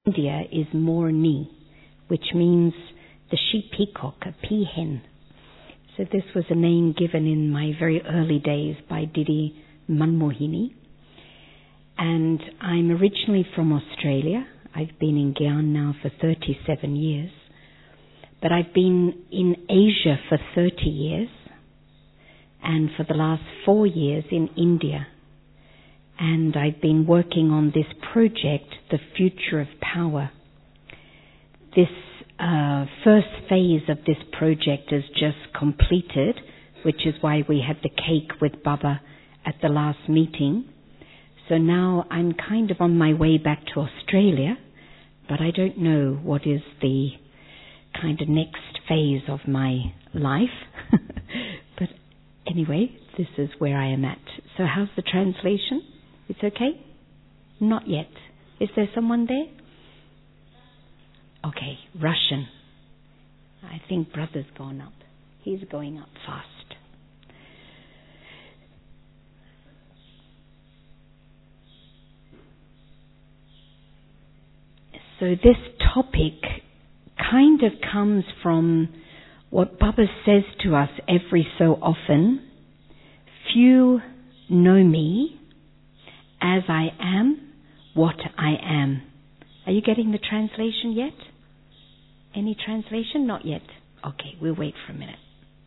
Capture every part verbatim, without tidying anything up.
India is Morni, which means the she-peacock, a peahen. So this was a name given in my very early days by Didi Manmohini. And I'm originally from Australia. I've been in Gyan now for thirty-seven years. But I've been in Asia for thirty years. And for the last four years in India. And I've been working on this project, The Future of Power. This uh, first phase of this project is just completed, which is why we had the cake with Baba at the last meeting. So now I'm kind of on my way back to Australia, but I don't know what is the kind of next phase of my life. But anyway, this is where I am at. So how's the translation? It's okay? Not yet. Is there someone there? Okay, Russian. I think brother's gone up. He's going up fast. So this topic kind of comes from what Baba says to us every so often. Few know me as I am what I am. Are you getting the translation yet? Any translation? Not yet. Okay, we'll wait for a minute.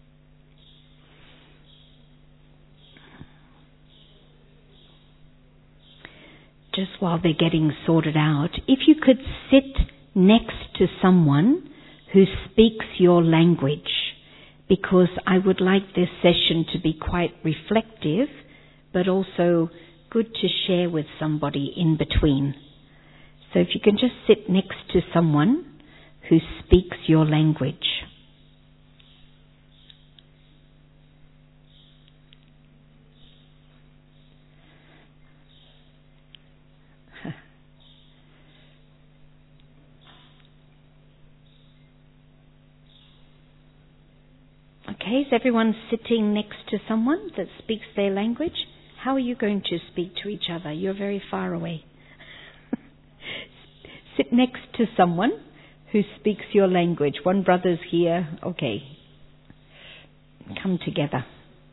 Just while they're getting sorted out, if you could sit next to someone who speaks your language, because I would like this session to be quite reflective, but also good to share with somebody in between. So if you can just sit next to someone who speaks your language. Okay, is everyone sitting next to someone that speaks their language? How are you going to speak to each other? You're very far away. Sit next to someone who speaks your language. One brother's here. Okay. Come together.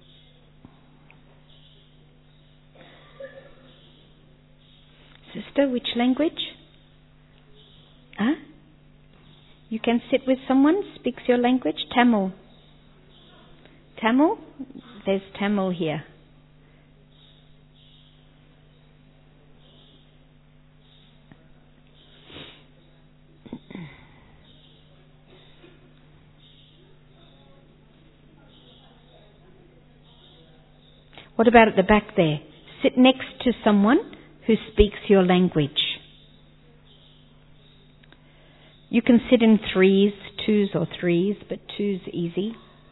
Sister, which language? Huh? You can sit with someone who speaks your language? Tamil. Tamil? There's Tamil here. What about at the back there? Sit next to someone who speaks your language. You can sit in threes, twos or threes, but two's easy.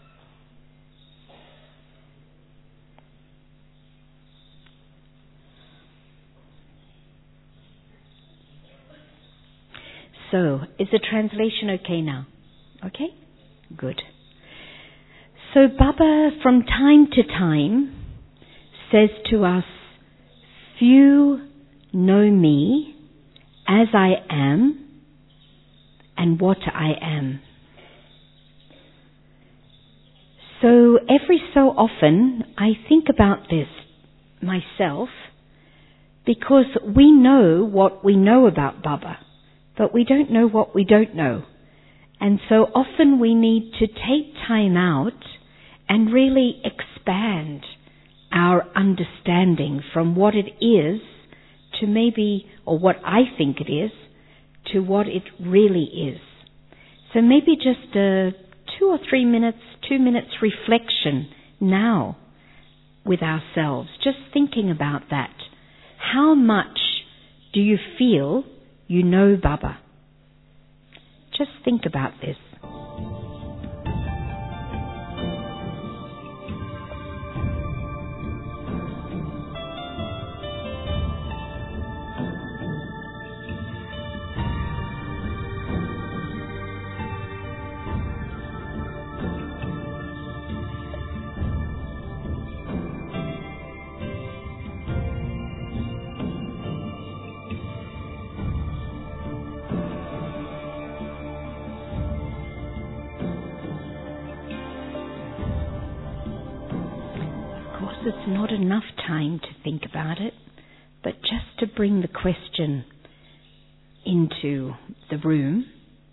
So, is the translation okay now? Okay? Good. So Baba from time to time says to us, few know me as I am and what I am. So every so often I think about this myself, because we know what we know about Baba, but we don't know what we don't know. And so often we need to take time out and really expand our understanding from what it is to maybe, or what I think it is, to what it really is. So maybe just a two or three minutes, two minutes reflection now with ourselves, just thinking about that. How much do you feel you know Baba? Just think about this. it's not enough time to think about it, but just to bring the question into the room,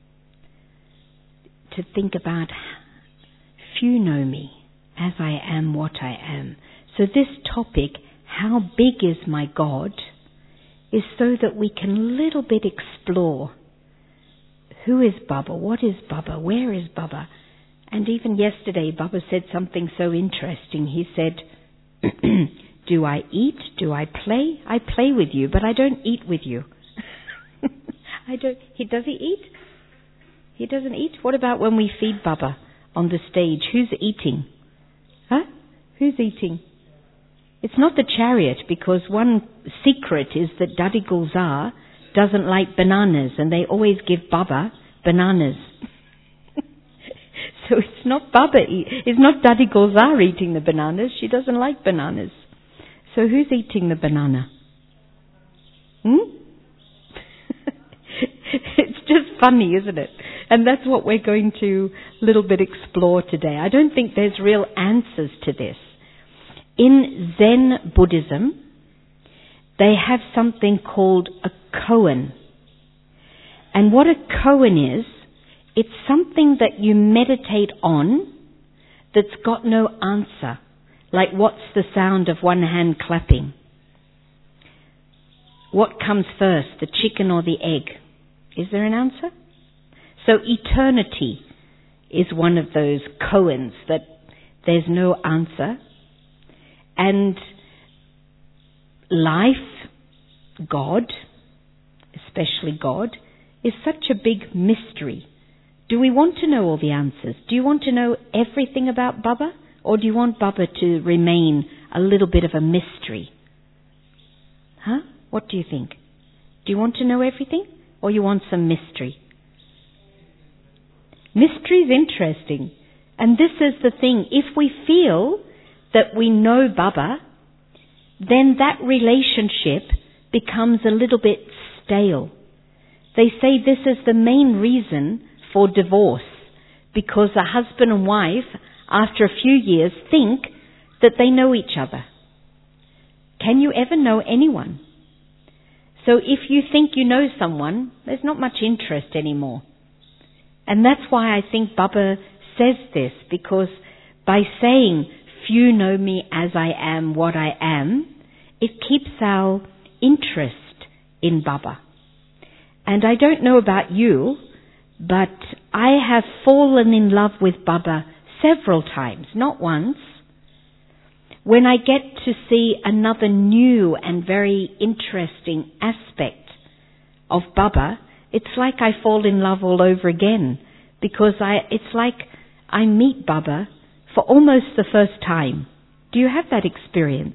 to think about, few know me as I am what I am. So this topic, how big is my God, is so that we can a little bit explore who is Baba, what is Baba, where is Baba. And even yesterday Baba said something so interesting. He said, do I eat? Do I play? I play with you, but I don't eat with you. I don't. He does he eat? He doesn't eat. What about when we feed Baba on the stage? Who's eating? Huh? Who's eating? It's not the chariot, because one secret is that Dadi Gulzar doesn't like bananas, and they always give Baba bananas. So it's not Baba, eat, it's not Dadi Gulzar eating the bananas. She doesn't like bananas. So who's eating the banana? Hmm? It's just funny, isn't it? And that's what we're going to a little bit explore today. I don't think there's real answers to this. In Zen Buddhism, they have something called a koan. And what a koan is, it's something that you meditate on that's got no answer. Like, what's the sound of one hand clapping? What comes first, the chicken or the egg? Is there an answer? So eternity is one of those koans that there's no answer. And life, God, especially God, is such a big mystery. Do we want to know all the answers? Do you want to know everything about Baba? Or do you want Baba to remain a little bit of a mystery? Huh? What do you think? Do you want to know everything? Or you want some mystery? Mystery is interesting. And this is the thing. If we feel that we know Baba, then that relationship becomes a little bit stale. They say this is the main reason for divorce, because a husband and wife, after a few years, think that they know each other. Can you ever know anyone? So if you think you know someone, there's not much interest anymore. And that's why I think Baba says this, because by saying, few know me as I am what I am, it keeps our interest in Baba. And I don't know about you, but I have fallen in love with Baba several times, not once. When I get to see another new and very interesting aspect of Baba, it's like I fall in love all over again, because I, it's like I meet Baba for almost the first time. Do you have that experience?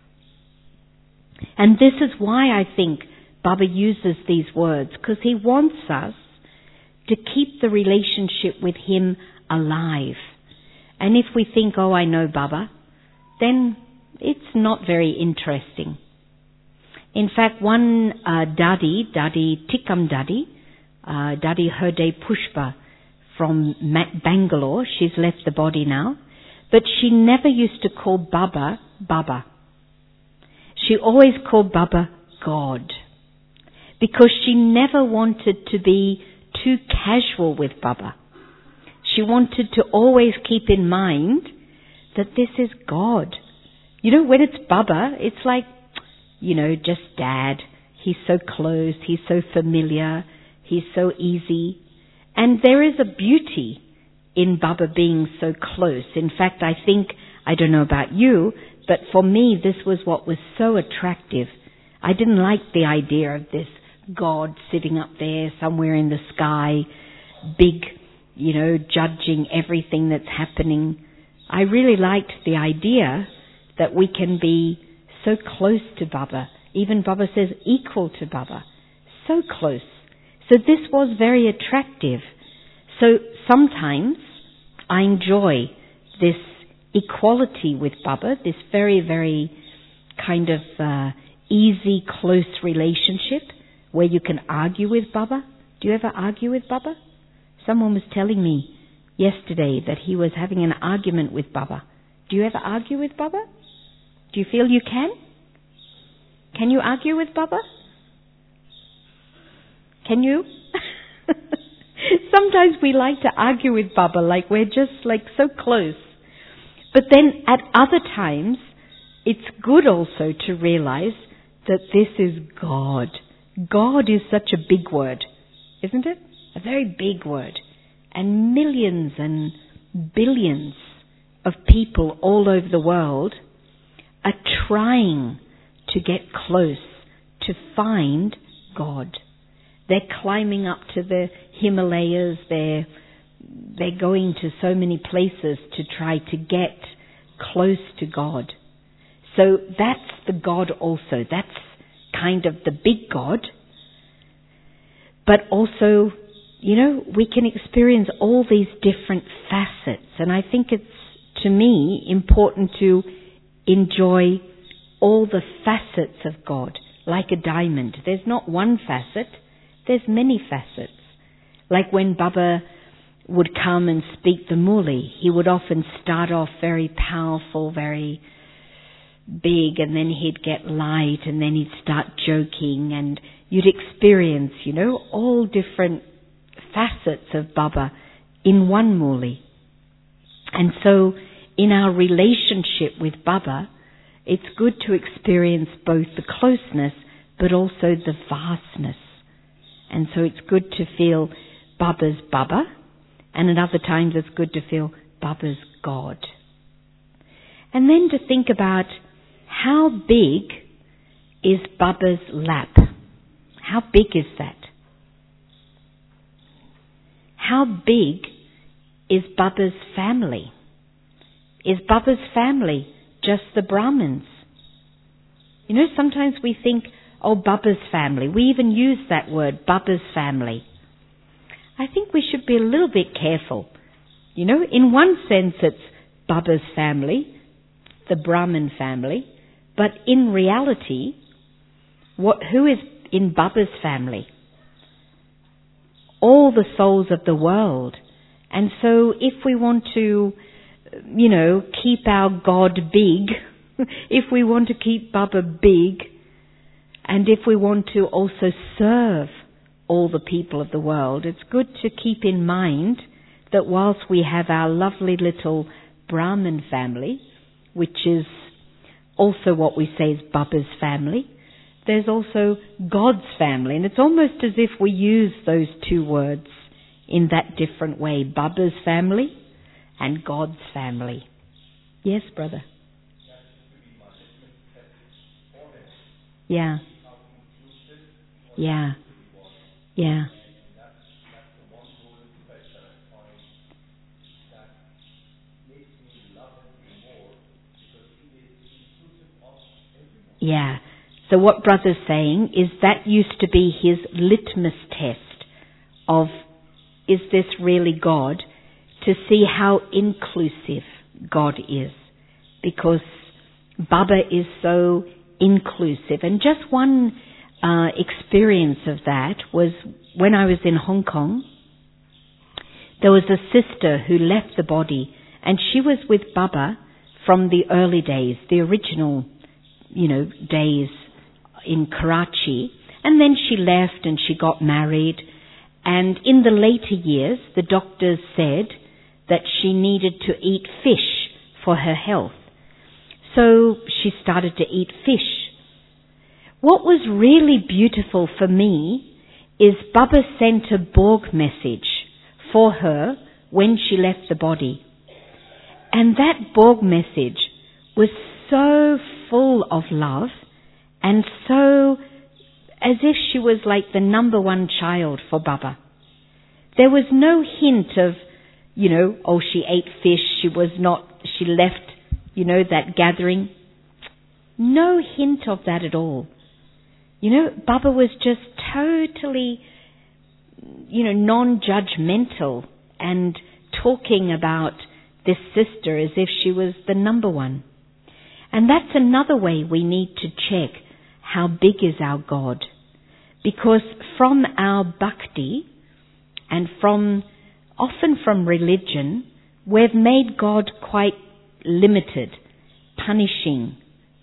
And this is why I think Baba uses these words, because he wants us to keep the relationship with him alive. And if we think, oh, I know Baba, then it's not very interesting. In fact, one uh, Dadi, Dadi Tikam Dadi, uh, Dadi Herde Pushpa from Ma- Bangalore, she's left the body now, but she never used to call Baba, Baba. She always called Baba God, because she never wanted to be too casual with Baba. She wanted to always keep in mind that this is God. You know, when it's Baba, it's like, you know, just Dad. He's so close, he's so familiar, he's so easy. And there is a beauty in Baba being so close. In fact, I think, I don't know about you, but for me this was what was so attractive. I didn't like the idea of this God sitting up there somewhere in the sky, big, you know, judging everything that's happening. I really liked the idea that we can be so close to Baba. Even Baba says equal to Baba. So close. So this was very attractive. So sometimes I enjoy this equality with Baba, this very, very kind of uh, easy, close relationship where you can argue with Baba. Do you ever argue with Baba? Someone was telling me yesterday that he was having an argument with Baba. Do you ever argue with Baba? Do you feel you can? Can you argue with Baba? Can you? Sometimes we like to argue with Baba, like we're just like so close. But then at other times, it's good also to realize that this is God. God is such a big word, isn't it? A very big word. And millions and billions of people all over the world are trying to get close to find God. They're climbing up to the Himalayas. They're, they're going to so many places to try to get close to God. So that's the God also. That's kind of the big God. But also, you know, we can experience all these different facets. And I think it's, to me, important to enjoy all the facets of God, like a diamond. There's not one facet. There's many facets. Like when Baba would come and speak the Murli, he would often start off very powerful, very big, and then he'd get light, and then he'd start joking, and you'd experience, you know, all different facets of Baba in one Murli. And so in our relationship with Baba, it's good to experience both the closeness but also the vastness. And so it's good to feel Baba's Baba, and at other times it's good to feel Baba's God. And then to think about how big is Baba's lap? How big is that? How big is Baba's family? Is Baba's family just the Brahmins? You know, sometimes we think, oh, Baba's family. We even use that word, Baba's family. I think we should be a little bit careful. You know, in one sense it's Baba's family, the Brahmin family, but in reality, what, who is in Baba's family? All the souls of the world. And so if we want to, you know, keep our God big, if we want to keep Baba big, and if we want to also serve all the people of the world, it's good to keep in mind that whilst we have our lovely little Brahmin family, which is also what we say is Baba's family, there's also God's family. And it's almost as if we use those two words in that different way, Baba's family and God's family. Yes, brother? Yeah. Yeah. Yeah. Yeah. So what brother's saying is that used to be his litmus test of, is this really God? To see how inclusive God is. Because Baba is so inclusive. And just one uh, experience of that was when I was in Hong Kong. There was a sister who left the body, and she was with Baba from the early days, the original, you know, days in Karachi. And then she left and she got married. And in the later years, the doctors said that she needed to eat fish for her health. So she started to eat fish. What was really beautiful for me is Baba sent a Borg message for her when she left the body. And that Borg message was so full of love and so as if she was like the number one child for Baba. There was no hint of, you know, oh, she ate fish, she was not, she left, you know, that gathering. No hint of that at all. You know, Baba was just totally, you know, non-judgmental and talking about this sister as if she was the number one. And that's another way we need to check how big is our God. Because from our bhakti and from, often from religion, we've made God quite limited, punishing,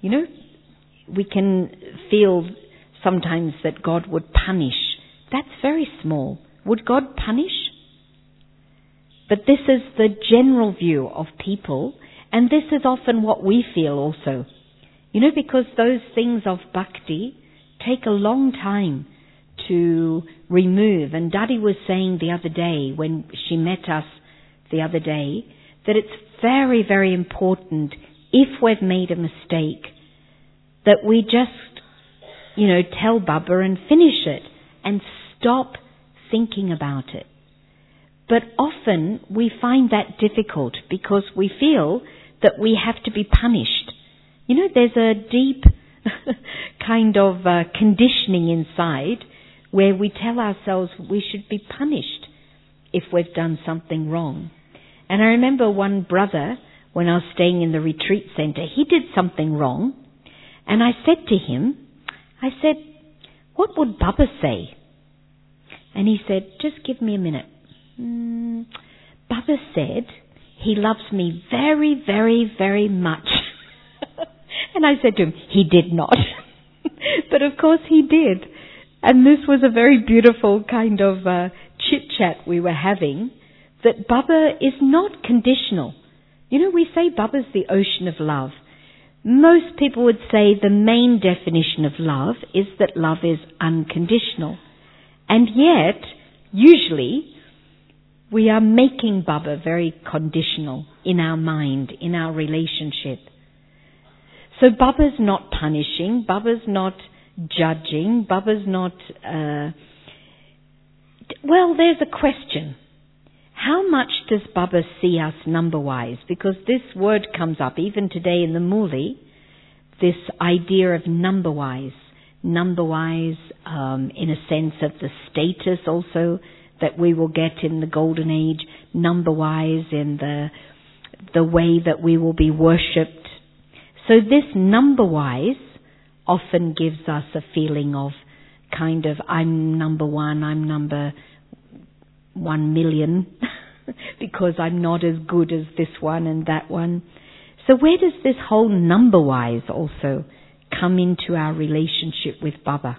You know, we can feel sometimes that God would punish. That's very small. Would God punish? But this is the general view of people, and this is often what we feel also. You know, because those things of bhakti take a long time to remove. And Dadi was saying the other day, when she met us the other day, that it's very, very important, if we've made a mistake, that we just, you know, tell Baba and finish it and stop thinking about it. But often we find that difficult because we feel that we have to be punished. You know, there's a deep kind of uh, conditioning inside where we tell ourselves we should be punished if we've done something wrong. And I remember one brother, when I was staying in the retreat center, he did something wrong. And I said to him, I said, what would Baba say? And he said, just give me a minute. Mm, Baba said he loves me very, very, very much. And I said to him, he did not. But of course he did. And this was a very beautiful kind of uh, chit-chat we were having, that Baba is not conditional. You know, we say Baba's the ocean of love. Most people would say the main definition of love is that love is unconditional. And yet, usually, we are making Baba very conditional in our mind, in our relationship. So Baba's not punishing, Baba's not judging, Baba's not... Uh, well, there's a question. How much does Baba see us number-wise? Because this word comes up, even today in the Muli, this idea of number-wise. Number-wise, um, in a sense of the status also that we will get in the Golden Age, number-wise in the the way that we will be worshipped. So this number-wise often gives us a feeling of kind of, I'm number one, I'm number one million, because I'm not as good as this one and that one. So where does this whole number-wise also come into our relationship with Baba?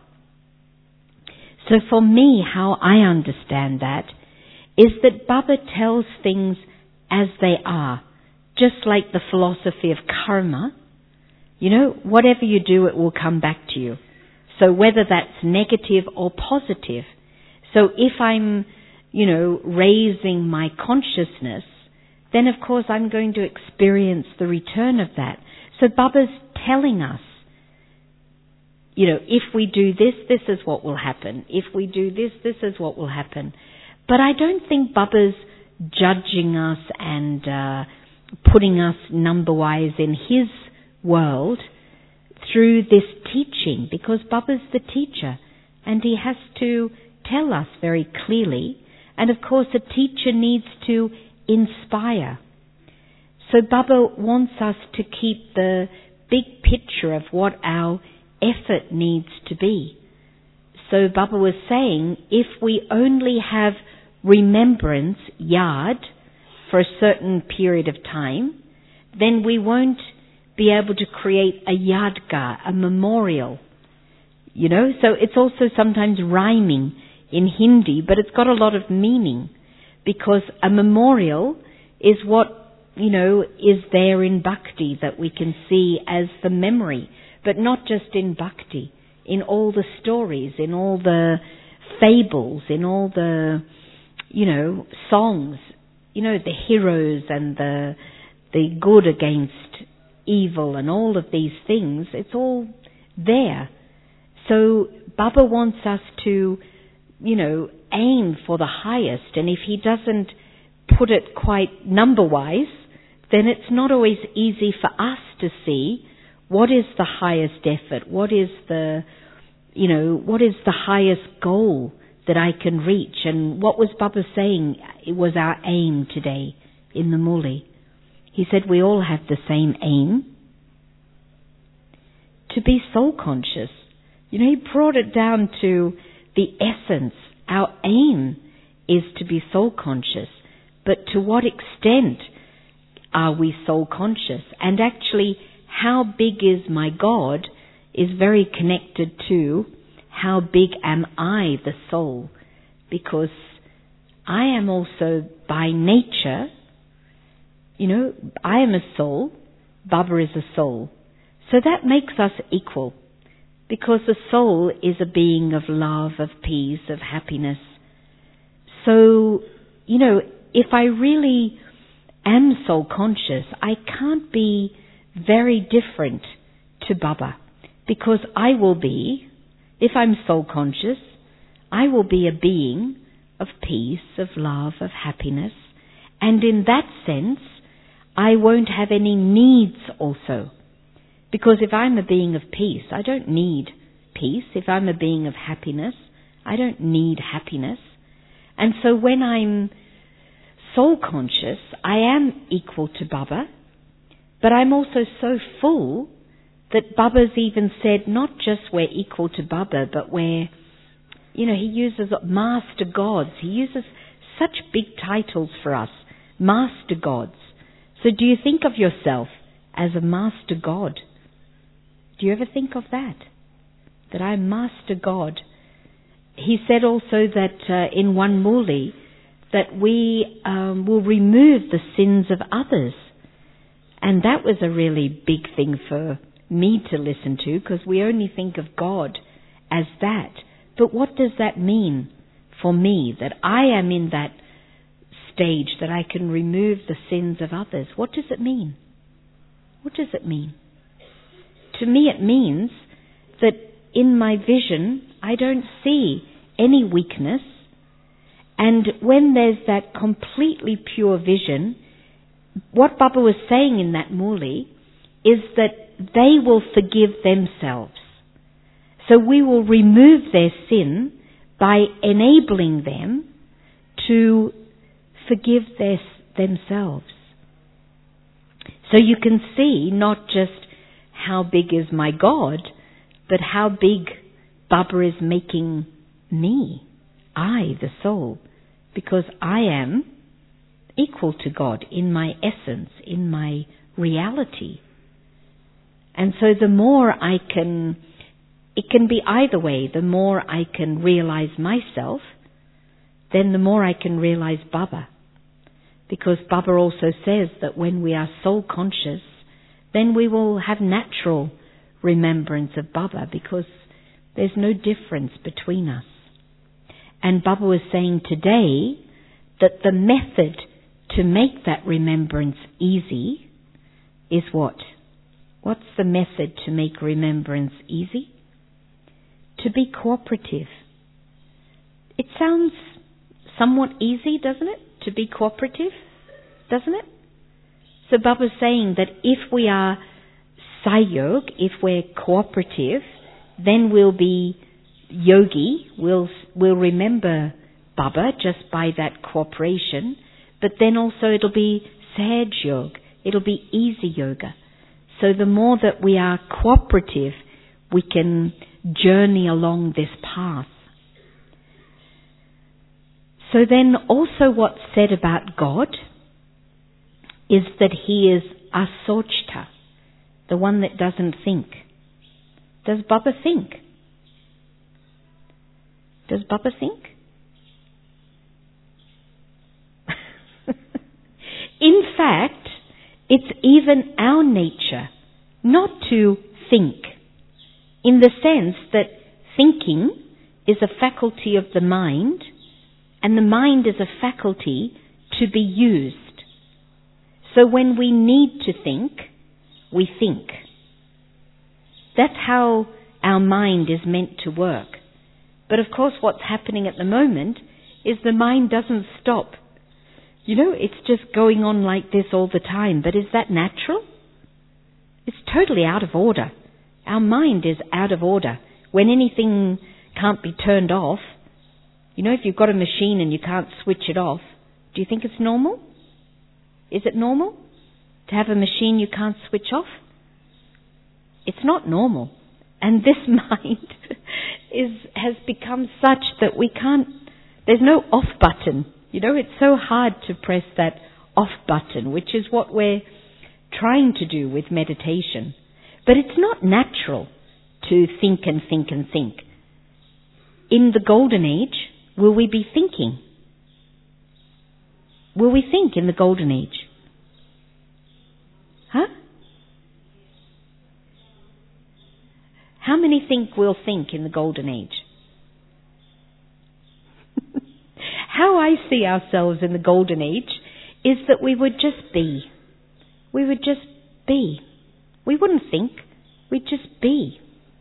So for me, how I understand that is that Baba tells things as they are, just like the philosophy of karma. You know, whatever you do, it will come back to you. So whether that's negative or positive. So if I'm, you know, raising my consciousness, then of course I'm going to experience the return of that. So Baba's telling us, you know, if we do this, this is what will happen. If we do this, this is what will happen. But I don't think Baba's judging us and uh, putting us number-wise in his world through this teaching, because Baba's the teacher and he has to tell us very clearly. And of course a teacher needs to inspire. So Baba wants us to keep the big picture of what our effort needs to be. So Baba was saying, if we only have remembrance, yad, for a certain period of time, then we won't be able to create a yadgar, a memorial. You know, so it's also sometimes rhyming in Hindi, but it's got a lot of meaning, because a memorial is what, you know, is there in bhakti that we can see as the memory, but not just in bhakti, in all the stories, in all the fables, in all the, you know, songs, you know, the heroes and the the good against evil and all of these things, it's all there. So Baba wants us to, you know, aim for the highest, and if he doesn't put it quite number-wise, then it's not always easy for us to see what is the highest effort, what is the, you know, what is the highest goal that I can reach. And what was Baba saying? It was our aim today in the Muli. He said we all have the same aim, to be soul conscious. You know, he brought it down to the essence. Our aim is to be soul conscious, but to what extent are we soul conscious? And actually, how big is my God is very connected to how big am I, the soul, because I am also by nature, you know, I am a soul, Baba is a soul. So that makes us equal, because the soul is a being of love, of peace, of happiness. So, you know, if I really am soul conscious, I can't be very different to Baba, because I will be, if I'm soul conscious, I will be a being of peace, of love, of happiness, and in that sense, I won't have any needs also. Because if I'm a being of peace, I don't need peace. If I'm a being of happiness, I don't need happiness. And so when I'm soul conscious, I am equal to Baba, but I'm also so full that Baba's even said not just we're equal to Baba, but we're, you know, he uses master gods. He uses such big titles for us, master gods. So do you think of yourself as a master god? Do you ever think of that? That I'm master god. He said also that uh, in one Muli, that we um, will remove the sins of others. And that was a really big thing for me to listen to, because we only think of God as that. But what does that mean for me, that I am in that stage that I can remove the sins of others? What does it mean? What does it mean? To me it means that in my vision I don't see any weakness, and when there's that completely pure vision, what Baba was saying in that Muli is that they will forgive themselves. So we will remove their sin by enabling them to forgive their, themselves. So you can see not just how big is my God, but how big Baba is making me, I, the soul, because I am equal to God in my essence, in my reality. And so the more I can, it can be either way, the more I can realize myself, then the more I can realize Baba. Because Baba also says that when we are soul conscious, then we will have natural remembrance of Baba, because there's no difference between us. And Baba was saying today that the method to make that remembrance easy is what? What's the method to make remembrance easy? To be cooperative. It sounds somewhat easy, doesn't it? To be cooperative, doesn't it? So Baba's saying that if we are sayog, if we're cooperative, then we'll be yogi, we'll, we'll remember Baba just by that cooperation, but then also it'll be sahaj yoga, it'll be easy yoga. So the more that we are cooperative, we can journey along this path. So then also what's said about God is that he is asochta, the one that doesn't think. Does Baba think? Does Baba think? In fact, it's even our nature not to think, in the sense that thinking is a faculty of the mind, and the mind is a faculty to be used. So when we need to think, we think. That's how our mind is meant to work. But of course what's happening at the moment is the mind doesn't stop. You know, it's just going on like this all the time. But is that natural? It's totally out of order. Our mind is out of order. When anything can't be turned off, you know, if you've got a machine and you can't switch it off, do you think it's normal? Is it normal to have a machine you can't switch off? It's not normal. And this mind is has become such that we can't, there's no off button. You know, it's so hard to press that off button, which is what we're trying to do with meditation. But it's not natural to think and think and think. In the golden age, will we be thinking? Will we think in the golden age? Huh? How many think we'll think in the golden age? How I see ourselves in the golden age is that we would just be. We would just be. We wouldn't think. We'd just be.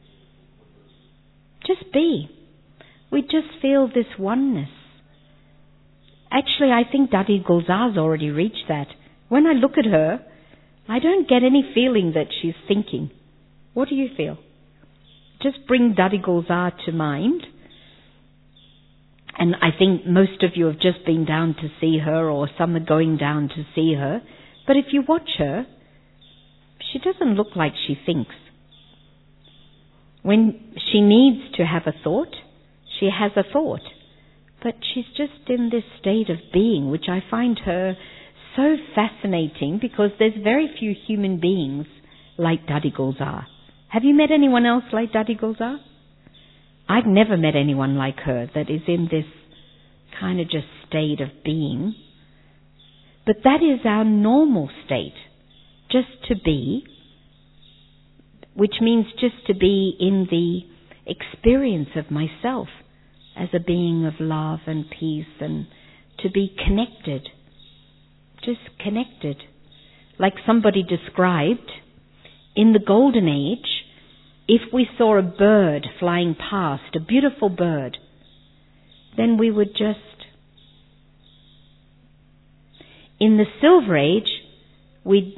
Just be. We'd just feel this oneness. Actually, I think Dadi Gulzar's already reached that. When I look at her, I don't get any feeling that she's thinking. What do you feel? Just bring Dadi Gulzar to mind. And I think most of you have just been down to see her, or some are going down to see her. But if you watch her, she doesn't look like she thinks. When she needs to have a thought, she has a thought. But she's just in this state of being, which I find her so fascinating, because there's very few human beings like Dadi Gulzar. Have you met anyone else like Dadi Gulzar? I've never met anyone like her that is in this kind of just state of being. But that is our normal state, just to be, which means just to be in the experience of myself as a being of love and peace, and to be connected, just connected. Like somebody described, in the golden age, if we saw a bird flying past, a beautiful bird, then we would just... In the silver age, we'd...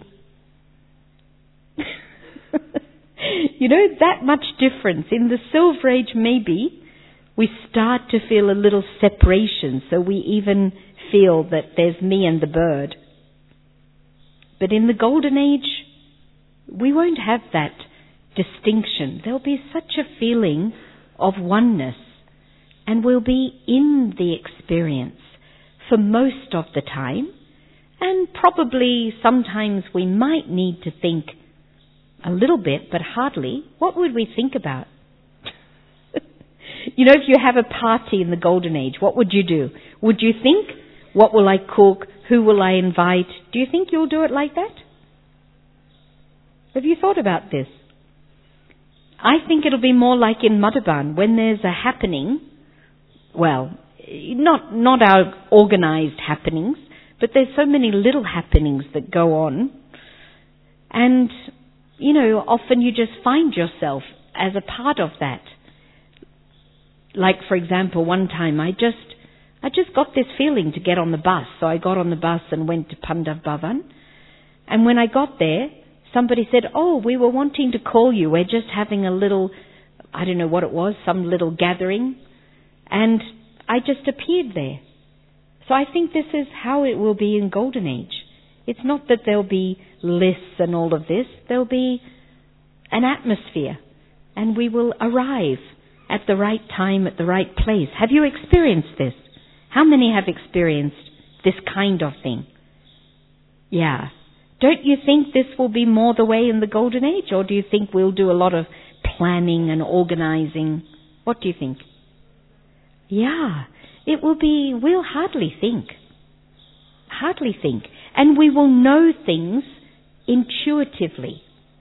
you know, that much difference. In the silver age, maybe, we start to feel a little separation, so we even feel that there's me and the bird. But in the golden age, we won't have that distinction. There'll be such a feeling of oneness, and we'll be in the experience for most of the time, and probably sometimes we might need to think a little bit, but hardly. What would we think about? You know, if you have a party in the golden age, what would you do? Would you think, what will I cook? Who will I invite? Do you think you'll do it like that? Have you thought about this? I think it'll be more like in Madhaban, when there's a happening, well, not not our organized happenings, but there's so many little happenings that go on, and, you know, often you just find yourself as a part of that. Like, for example, one time I just, I just got this feeling to get on the bus, so I got on the bus and went to Pandav Bhavan, and when I got there, somebody said, oh, we were wanting to call you. We're just having a little, I don't know what it was, some little gathering. And I just appeared there. So I think this is how it will be in Golden Age. It's not that there'll be lists and all of this. There'll be an atmosphere. And we will arrive at the right time, at the right place. Have you experienced this? How many have experienced this kind of thing? Yeah. Don't you think this will be more the way in the Golden Age, or do you think we'll do a lot of planning and organizing? What do you think? Yeah, it will be, we'll hardly think. Hardly think. And we will know things intuitively.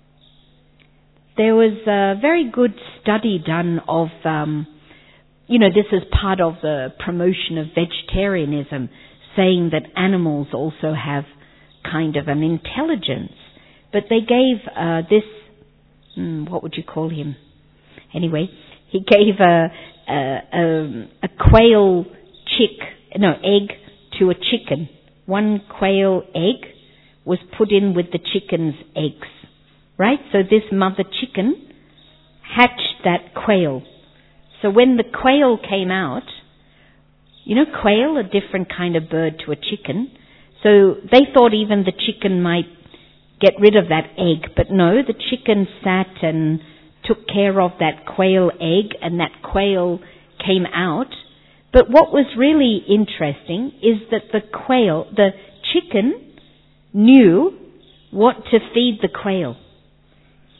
There was a very good study done of, um, you know, this is part of the promotion of vegetarianism, saying that animals also have kind of an intelligence. But they gave uh, this, hmm, what would you call him? Anyway, he gave a, a, a, a quail chick, no, egg to a chicken. One quail egg was put in with the chicken's eggs, right? So this mother chicken hatched that quail. So when the quail came out, you know, quail, a different kind of bird to a chicken. So they thought even the chicken might get rid of that egg. But no, the chicken sat and took care of that quail egg, and that quail came out. But what was really interesting is that the quail, the chicken, knew what to feed the quail.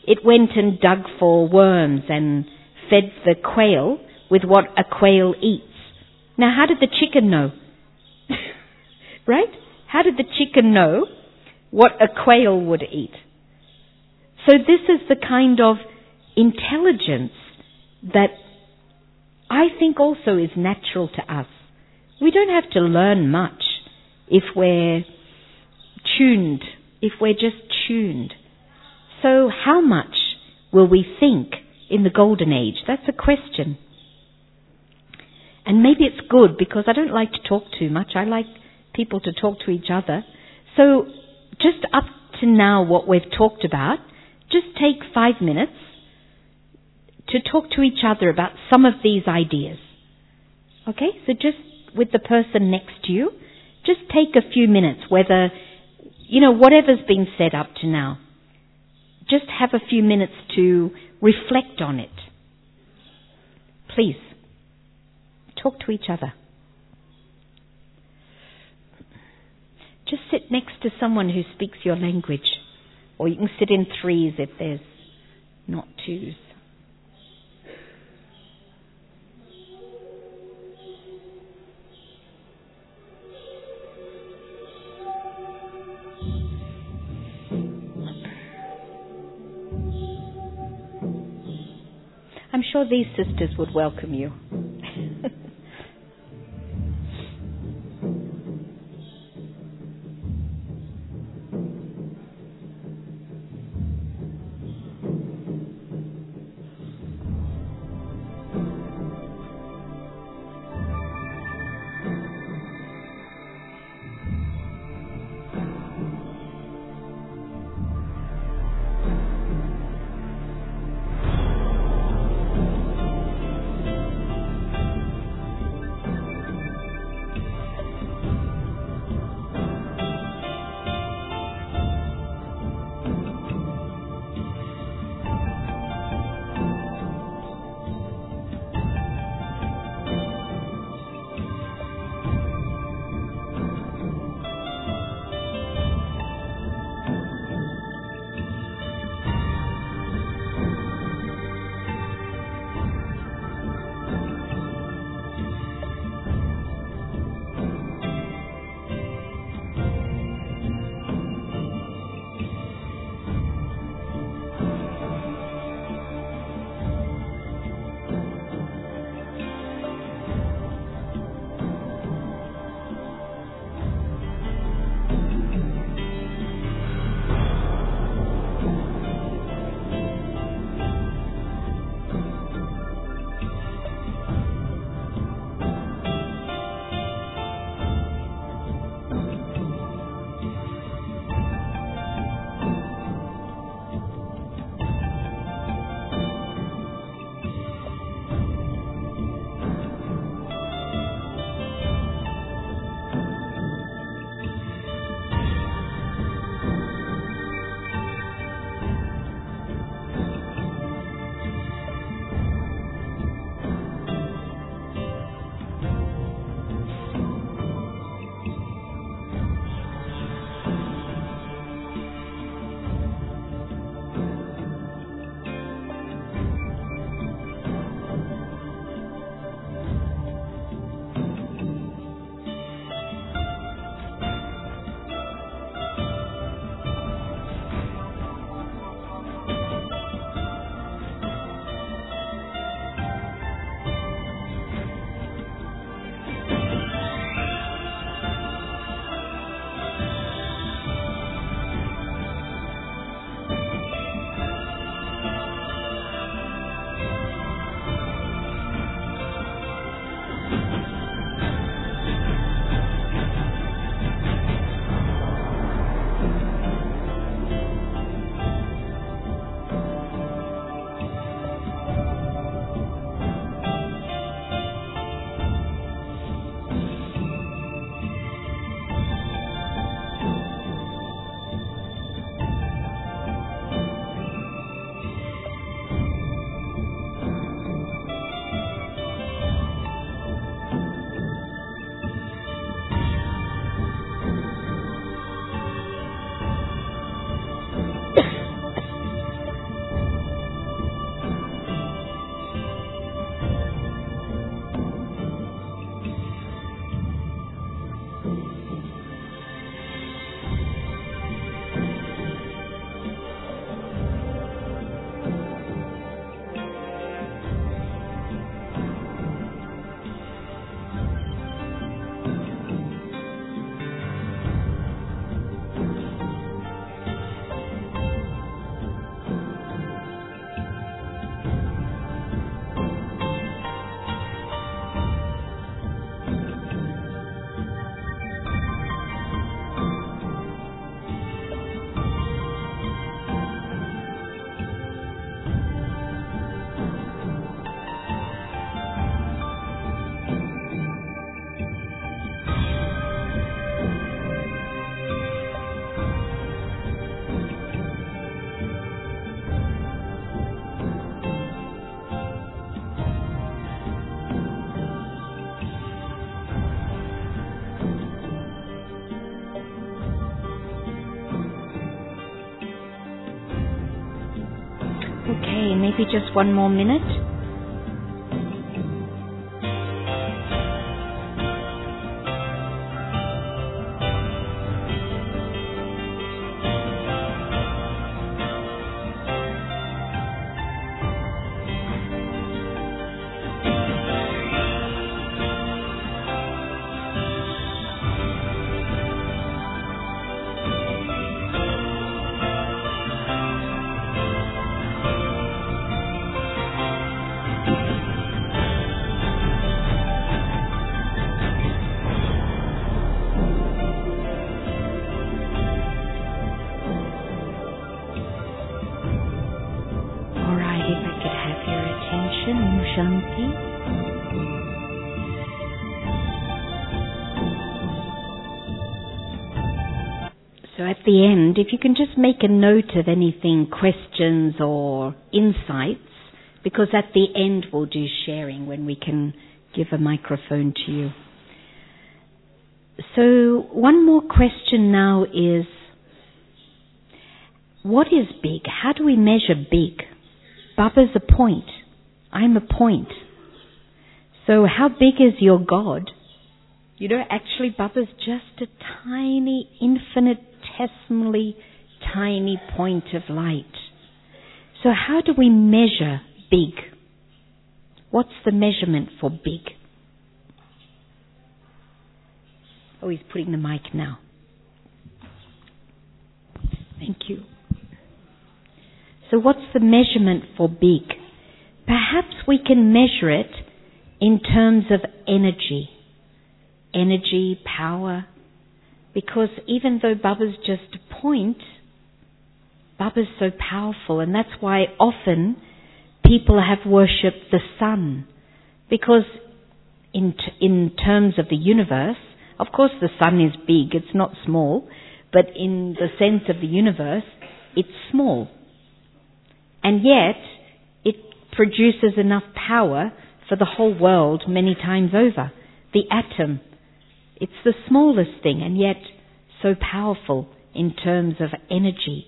it went and dug for worms and fed the quail with what a quail eats. Now, how did the chicken know? Right? How did the chicken know what a quail would eat? So this is the kind of intelligence that I think also is natural to us. We don't have to learn much if we're tuned, if we're just tuned. So how much will we think in the golden age? That's a question. And maybe it's good because I don't like to talk too much. I like people to talk to each other. So just up to now what we've talked about, just take five minutes to talk to each other about some of these ideas. Okay? So just with the person next to you, just take a few minutes, whether, you know, whatever's been said up to now. Just have a few minutes to reflect on it. Please, talk to each other. Just sit next to someone who speaks your language. Or you can sit in threes if there's not twos. I'm sure these sisters would welcome you. Okay, maybe just one more minute. So at the end, if you can just make a note of anything, questions or insights, because at the end we'll do sharing when we can give a microphone to you. So one more question now is, what is big? How do we measure big? Baba's a point. I'm a point. So how big is your God? You know, actually Baba's just a tiny, infinitesimally tiny point of light. So how do we measure big? What's the measurement for big? Oh, he's putting the mic now. Thank you. So what's the measurement for big? Perhaps we can measure it in terms of energy. Energy, power. Because even though Baba's just a point, Baba's so powerful, and that's why often people have worshipped the sun. Because in t- in terms of the universe, of course the sun is big, it's not small, but in the sense of the universe, it's small. And yet, it produces enough power for the whole world many times over. The atom, it's the smallest thing, and yet so powerful in terms of energy.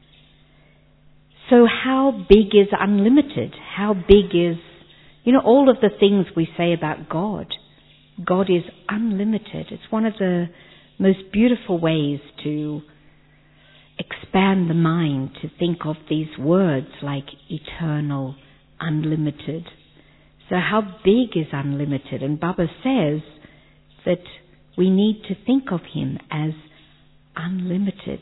So how big is unlimited? How big is, you know, all of the things we say about God. God is unlimited. It's one of the most beautiful ways to expand the mind, to think of these words like eternal, unlimited. So how big is unlimited? And Baba says that we need to think of him as unlimited.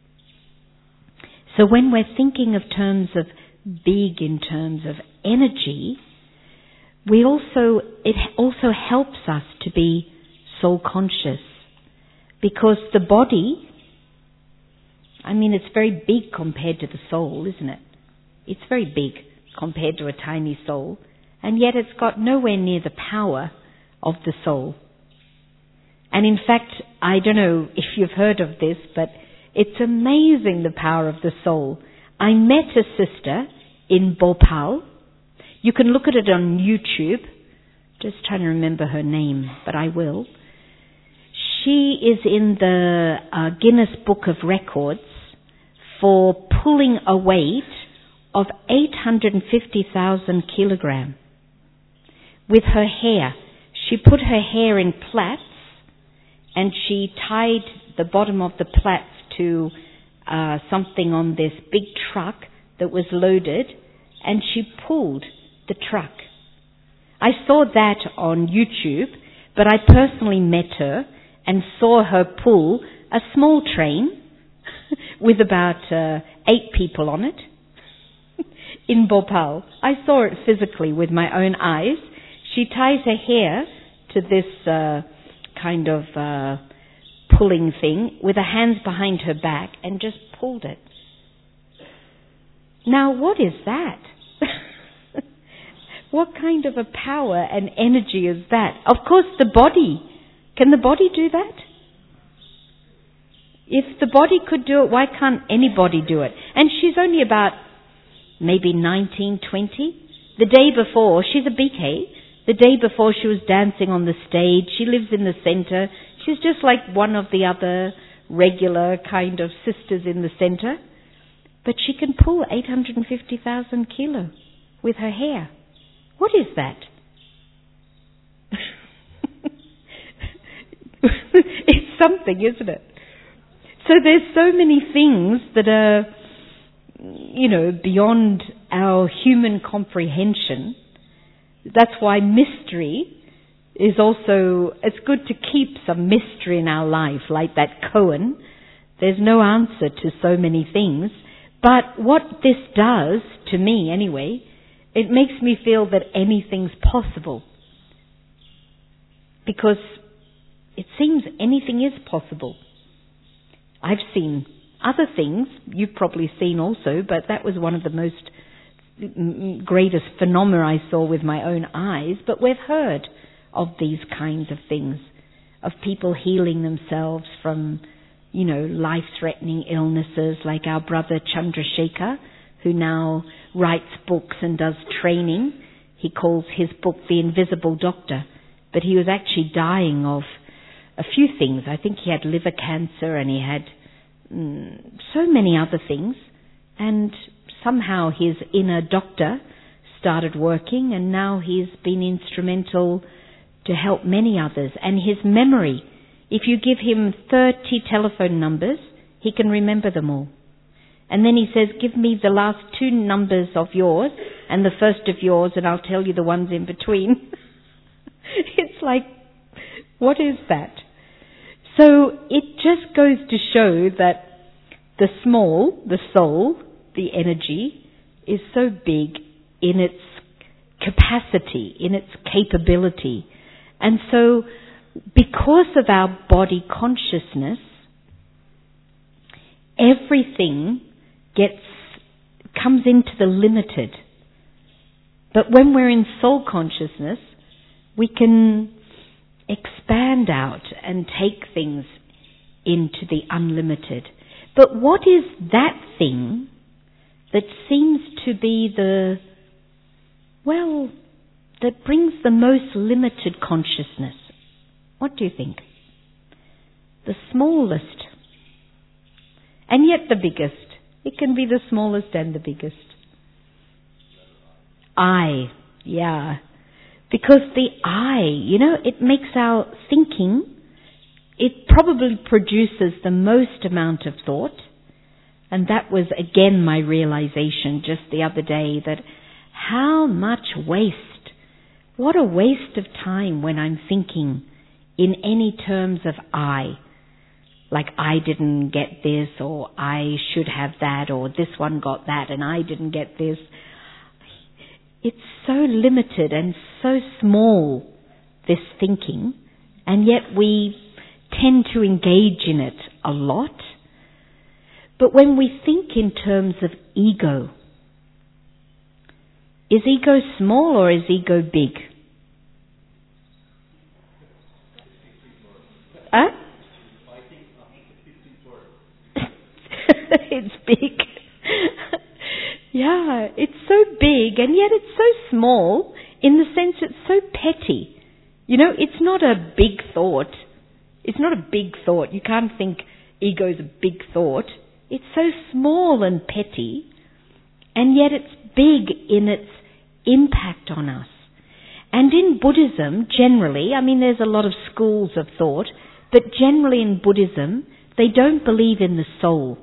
So when we're thinking of terms of big in terms of energy, we also, it also helps us to be soul conscious. Because the body, I mean, it's very big compared to the soul, isn't it? It's very big compared to a tiny soul, and yet it's got nowhere near the power of the soul. And in fact, I don't know if you've heard of this, but it's amazing the power of the soul. I met a sister in Bhopal. You can look at it on YouTube. Just trying to remember her name, but I will. She is in the uh, Guinness Book of Records for pulling a weight of eight hundred fifty thousand kilograms with her hair. She put her hair in plaits and she tied the bottom of the plaits to uh, something on this big truck that was loaded, and she pulled the truck. I saw that on YouTube, but I personally met her and saw her pull a small train with about uh, eight people on it in Bhopal. I saw it physically with my own eyes. She ties her hair to this uh, kind of uh, pulling thing with her hands behind her back and just pulled it. Now, what is that? What kind of a power and energy is that? Of course, the body. Can the body do that? If the body could do it, why can't anybody do it? And she's only about maybe nineteen, twenty. The day before, she's a B K. The day before she was dancing on the stage. She lives in the center. She's just like one of the other regular kind of sisters in the center. but she can pull eight hundred fifty thousand kilo with her hair. What is that? It's something, isn't it? So there's so many things that are, you know, beyond our human comprehension. That's why mystery is also, it's good to keep some mystery in our life, like that koan. There's no answer to so many things. But what this does, to me anyway, it makes me feel that anything's possible. Because it seems anything is possible. I've seen other things, you've probably seen also, but that was one of the most greatest phenomena I saw with my own eyes. But we've heard of these kinds of things, of people healing themselves from, you know, life-threatening illnesses, like our brother Chandrasekhar, who now writes books and does training. He calls his book The Invisible Doctor, but he was actually dying of a few things. I think he had liver cancer and he had mm, so many other things, and somehow his inner doctor started working, and now he's been instrumental to help many others. And his memory, if you give him thirty telephone numbers, he can remember them all. And then he says, give me the last two numbers of yours and the first of yours, and I'll tell you the ones in between. It's like, what is that? So it just goes to show that the small, the soul, the energy, is so big in its capacity, in its capability. And so, because of our body consciousness, everything gets comes into the limited. But when we're in soul consciousness, we can expand out and take things into the unlimited. But what is that thing that seems to be the, well, that brings the most limited consciousness? What do you think? The smallest. And yet the biggest. It can be the smallest and the biggest. I, yeah. Because the I, you know, it makes our thinking, it probably produces the most amount of thought. And that was again my realization just the other day, that how much waste, what a waste of time when I'm thinking in any terms of I. Like, I didn't get this, or I should have that, or this one got that and I didn't get this. It's so limited and so small, this thinking, and yet we tend to engage in it a lot. But when we think in terms of ego, is ego small or is ego big? Huh? It's big. Yeah, it's so big, and yet it's so small in the sense it's so petty. You know, it's not a big thought. It's not a big thought. You can't think ego's a big thought. It's so small and petty, and yet it's big in its impact on us. And in Buddhism, generally, I mean, there's a lot of schools of thought, but generally in Buddhism, they don't believe in the soul.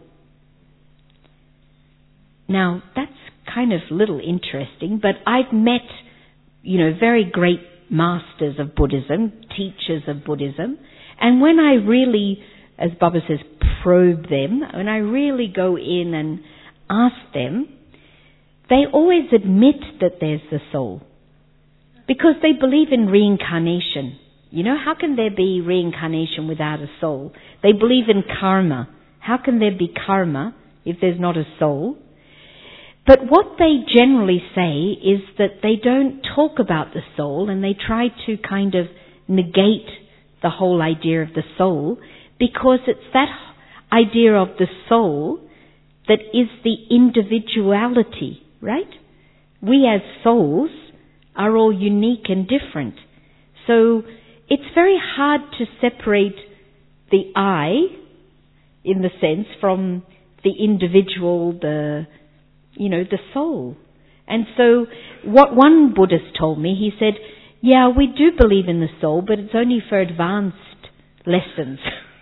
Now, that's kind of a little interesting, but I've met, you know, very great masters of Buddhism, teachers of Buddhism, and when I really, as Baba says, probe them, when I really go in and ask them, they always admit that there's the soul, because they believe in reincarnation. You know, how can there be reincarnation without a soul? They believe in karma. How can there be karma if there's not a soul? But what they generally say is that they don't talk about the soul, and they try to kind of negate the whole idea of the soul, because it's that idea of the soul that is the individuality, right? We as souls are all unique and different. So it's very hard to separate the I, in the sense, from the individual, the, you know, the soul. And so what one Buddhist told me, he said, yeah, we do believe in the soul, but it's only for advanced lessons.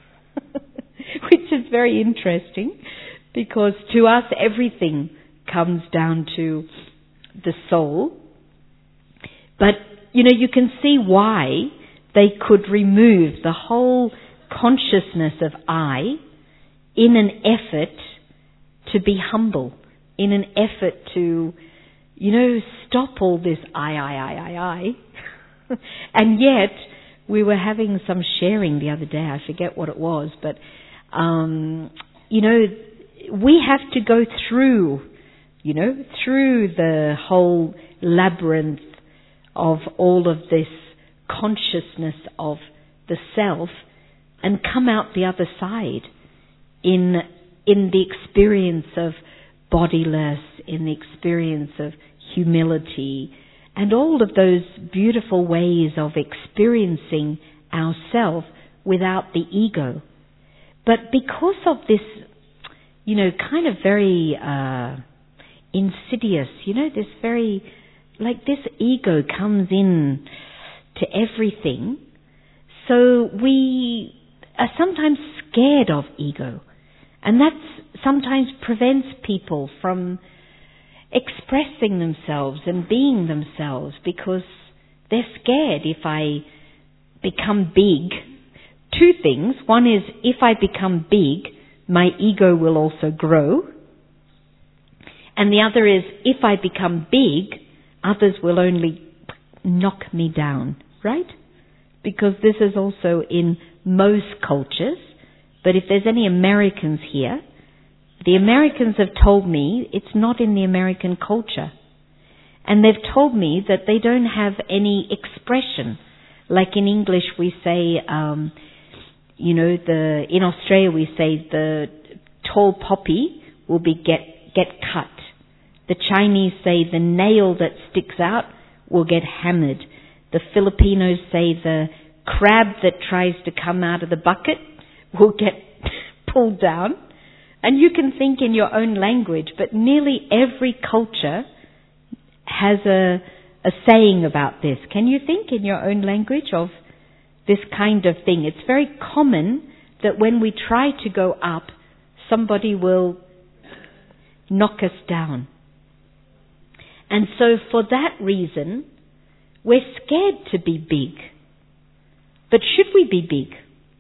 Which is very interesting, because to us everything comes down to the soul. But, you know, you can see why they could remove the whole consciousness of I in an effort to be humble, in an effort to, you know, stop all this I, I, I, I, I. And yet, we were having some sharing the other day, I forget what it was, but, um, you know, we have to go through, you know, through the whole labyrinth of all of this consciousness of the self and come out the other side in in the experience of bodiless, in the experience of humility, and all of those beautiful ways of experiencing ourself without the ego. But because of this, you know, kind of very uh, insidious, you know, this very, like this ego comes in to everything, so we are sometimes scared of ego. And that sometimes prevents people from expressing themselves and being themselves, because they're scared if I become big. Two things. One is, if I become big, my ego will also grow. And the other is, if I become big, others will only knock me down, right? Because this is also in most cultures. But if there's any Americans here, the Americans have told me it's not in the American culture. And they've told me that they don't have any expression. Like in English we say, um, you know, the in Australia we say the tall poppy will be get, get cut. The Chinese say the nail that sticks out will get hammered. The Filipinos say the crab that tries to come out of the bucket will get pulled down. And you can think in your own language, but nearly every culture has a, a saying about this. Can you think in your own language of this kind of thing? It's very common that when we try to go up, somebody will knock us down. And so for that reason, we're scared to be big. But should we be big?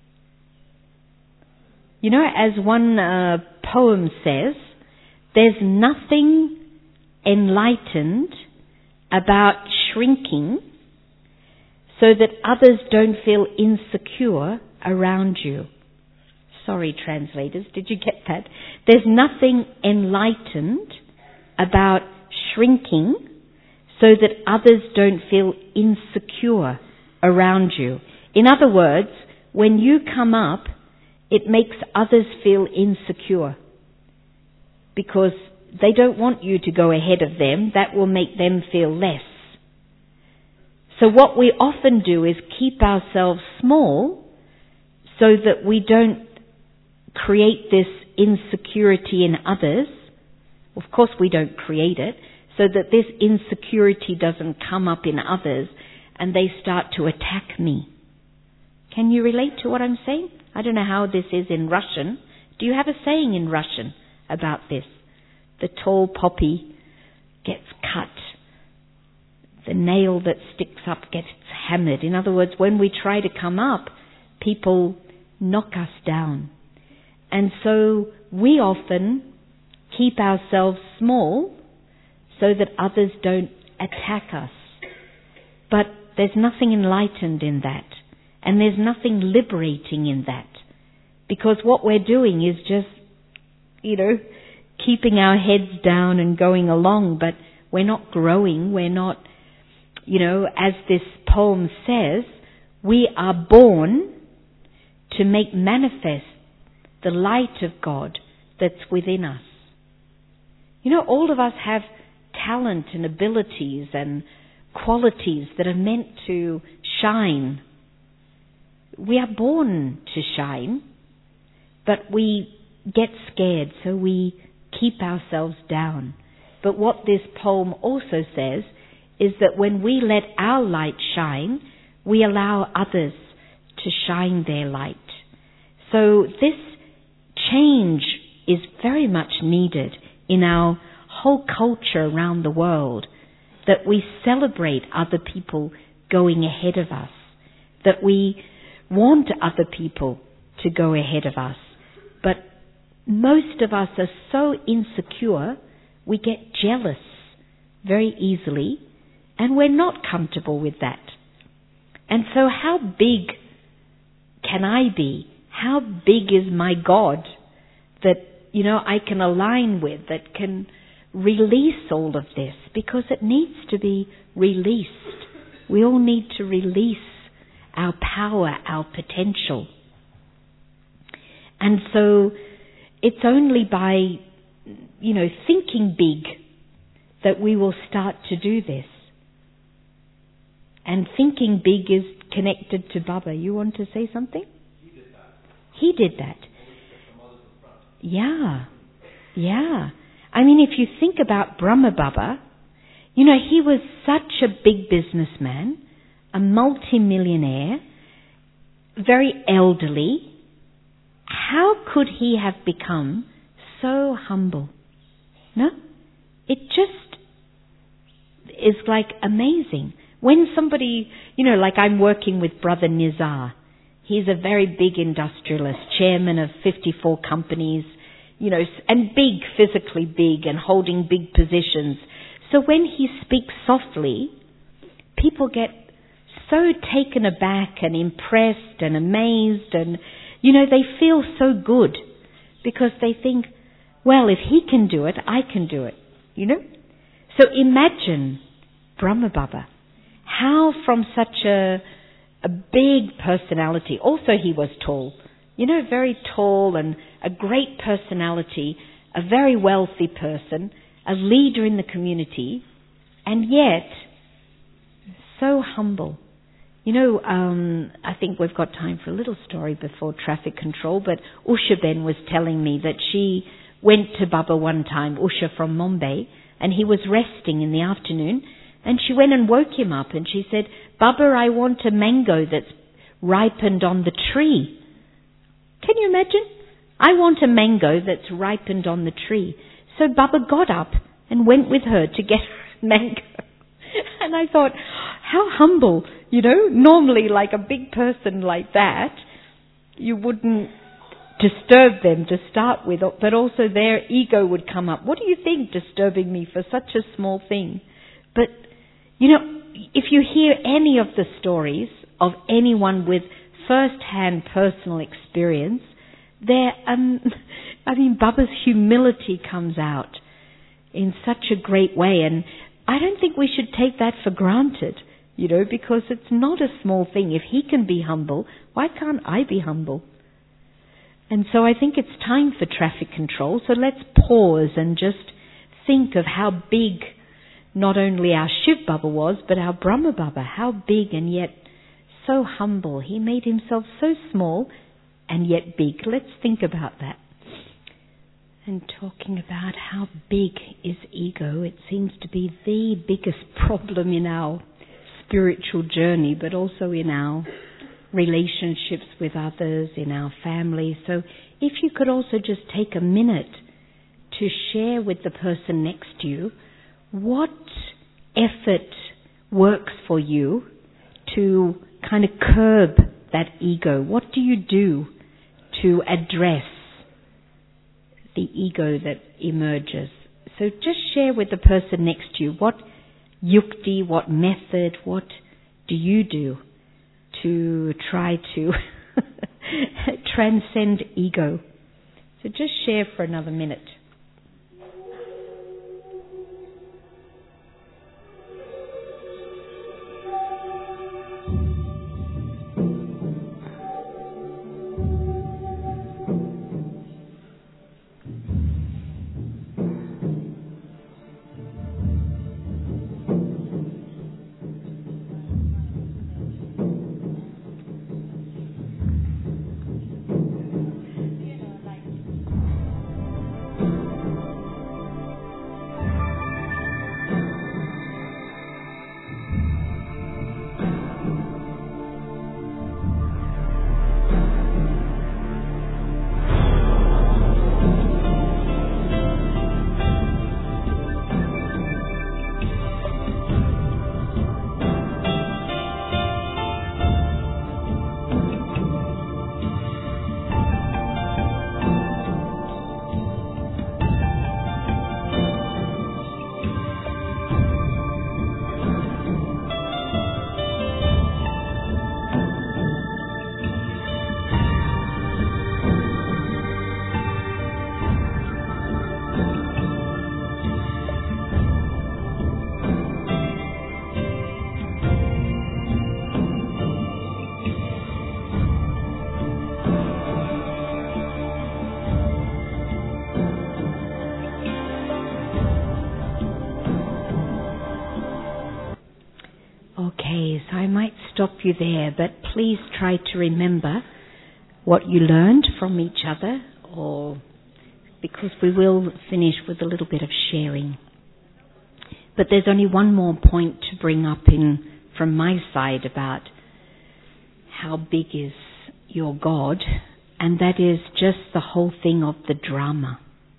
You know, as one uh, poem says, there's nothing enlightened about shrinking so that others don't feel insecure around you. Sorry, translators, did you get that? There's nothing enlightened about shrinking so that others don't feel insecure around you. In other words, when you come up, it makes others feel insecure because they don't want you to go ahead of them. That will make them feel less. So what we often do is keep ourselves small so that we don't create this insecurity in others. Of course we don't create it, so that this insecurity doesn't come up in others and they start to attack me. Can you relate to what I'm saying? I don't know how this is in Russian. Do you have a saying in Russian about this? The tall poppy gets cut. The nail that sticks up gets hammered. In other words, when we try to come up, people knock us down. And so we often keep ourselves small so that others don't attack us. But there's nothing enlightened in that. And there's nothing liberating in that. Because what we're doing is just, you know, keeping our heads down and going along, but we're not growing, we're not, you know, as this poem says, we are born to make manifest the light of God that's within us. You know, all of us have talent and abilities and qualities that are meant to shine. We are born to shine, but we get scared, so we keep ourselves down. But what this poem also says is that when we let our light shine, we allow others to shine their light. So this change is very much needed in our whole culture around the world, that we celebrate other people going ahead of us, that we want other people to go ahead of us. But most of us are so insecure, we get jealous very easily, and we're not comfortable with that. And so how big can I be? How big is my God that, you know, I can align with, that can release all of this? Because it needs to be released. We all need to release our power, our potential. And so it's only by, you know, thinking big that we will start to do this. And thinking big is connected to Baba. You want to say something? He did that. He did that. Yeah. Yeah. I mean, if you think about Brahma Baba, you know, he was such a big businessman, a multi-millionaire, very elderly. How could he have become so humble? No? It just is like amazing. When somebody, you know, like I'm working with Brother Nizar. He's a very big industrialist, chairman of fifty-four companies, you know, and big, physically big, and holding big positions. So when he speaks softly, people get so taken aback and impressed and amazed, and, you know, they feel so good because they think, well, if he can do it, I can do it, you know? So imagine Brahma Baba. How from such a, a big personality, also he was tall, you know, very tall and a great personality, a very wealthy person, a leader in the community, and yet so humble. You know, um, I think we've got time for a little story before traffic control, but Usha Ben was telling me that she went to Baba one time, Usha from Mumbai, and he was resting in the afternoon, and she went and woke him up and she said, Baba, I want a mango that's ripened on the tree. Can you imagine? I want a mango that's ripened on the tree. So Baba got up and went with her to get her mango. And I thought, how humble, you know. Normally, like a big person like that, you wouldn't disturb them to start with, but also their ego would come up. What do you think, disturbing me for such a small thing? But, you know, if you hear any of the stories of anyone with first-hand personal experience, there, um, I mean, Baba's humility comes out in such a great way, and I don't think we should take that for granted, you know, because it's not a small thing. If he can be humble, why can't I be humble? And so I think it's time for traffic control, so let's pause and just think of how big not only our Shiv Baba was, but our Brahma Baba, how big and yet so humble. He made himself so small and yet big. Let's think about that. And talking about how big is ego, it seems to be the biggest problem in our spiritual journey, but also in our relationships with others, in our family. So if you could also just take a minute to share with the person next to you what effort works for you to kind of curb that ego. What do you do to address the ego that emerges? So just share with the person next to you what yukti, what method, what do you do to try to transcend ego. So just share for another minute. you there, but please try to remember what you learned from each other, or because we will finish with a little bit of sharing. But there's only one more point to bring up in from my side about how big is your God, and that is just the whole thing of the drama.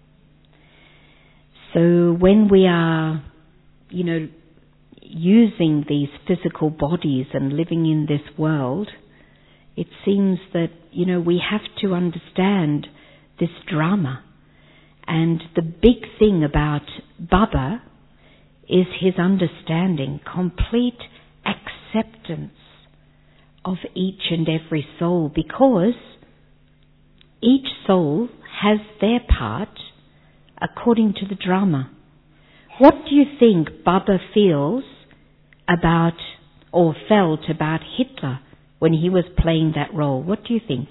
So when we are, you know, using these physical bodies and living in this world, it seems that, you know, we have to understand this drama. And the big thing about Baba is his understanding, complete acceptance of each and every soul, because each soul has their part according to the drama. What do you think Baba feels about, or felt about Hitler when he was playing that role? What do you think?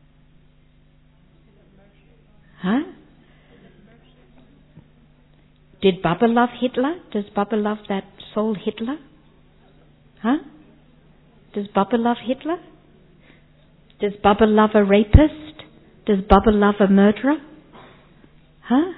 Huh? Did Baba love Hitler? Does Baba love that soul Hitler? Huh? Does Baba love Hitler? Does Baba love a rapist? Does Baba love a murderer? Huh?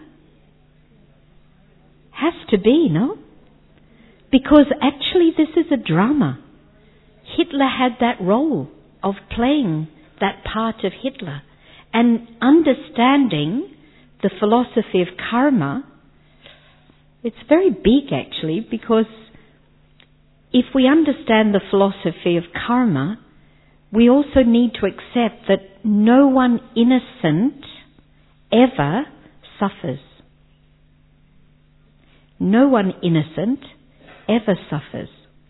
Has to be, no? Because actually this is a drama. Hitler had that role of playing that part of Hitler. And understanding the philosophy of karma, it's very big actually, because if we understand the philosophy of karma, we also need to accept that no one innocent ever suffers. No one innocent ever suffers.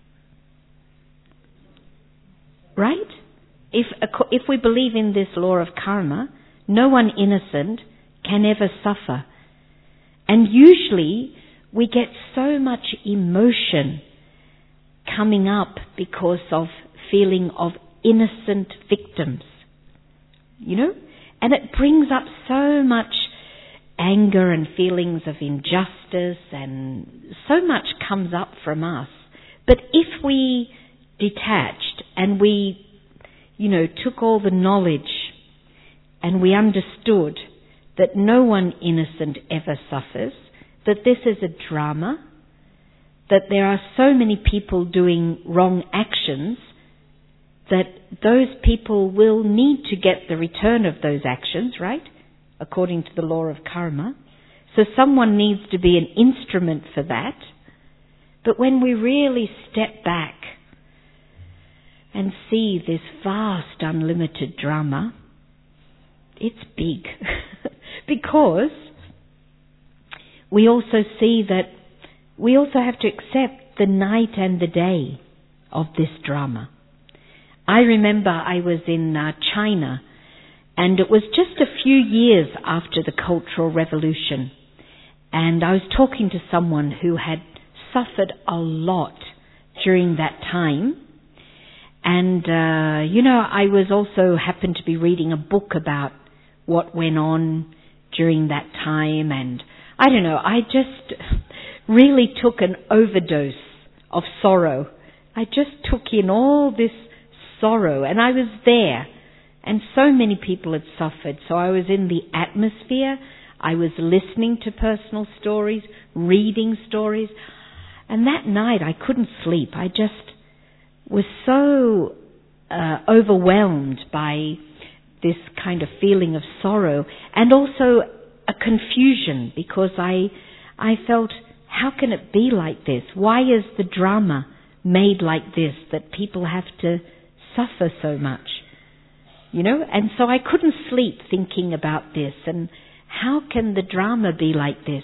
Right? If, if we believe in this law of karma, no one innocent can ever suffer. And usually we get so much emotion coming up because of feeling of innocent victims. You know? And it brings up so much anger and feelings of injustice, and so much comes up from us. But if we detached and we, you know, took all the knowledge and we understood that no one innocent ever suffers, that this is a drama, that there are so many people doing wrong actions, that those people will need to get the return of those actions, right? According to the law of karma. So someone needs to be an instrument for that. But when we really step back and see this vast, unlimited drama, it's big. Because we also see that we also have to accept the night and the day of this drama. I remember I was in uh, China, and it was just a few years after the Cultural Revolution. And I was talking to someone who had suffered a lot during that time. And, uh, you know, I was also happened to be reading a book about what went on during that time. And I don't know, I just really took an overdose of sorrow. I just took in all this sorrow, and I was there. And so many people had suffered. So I was in the atmosphere. I was listening to personal stories, reading stories. And that night I couldn't sleep. I just was so uh, overwhelmed by this kind of feeling of sorrow, and also a confusion, because I, I felt, how can it be like this? Why is the drama made like this, that people have to suffer so much? You know, and so I couldn't sleep thinking about this, and how can the drama be like this?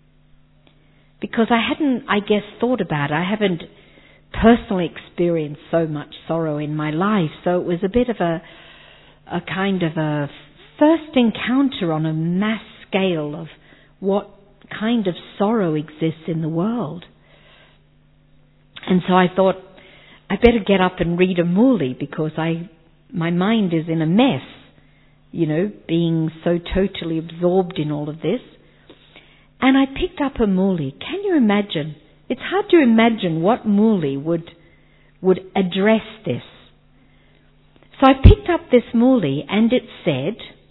Because I hadn't, I guess, thought about it. I haven't personally experienced so much sorrow in my life, so it was a bit of a, a kind of a first encounter on a mass scale of what kind of sorrow exists in the world. And so I thought, I better get up and read a muli, because I my mind is in a mess, you know, being so totally absorbed in all of this. And I picked up a muli. Can you imagine? It's hard to imagine what muli would would address this. So I picked up this muli and it said,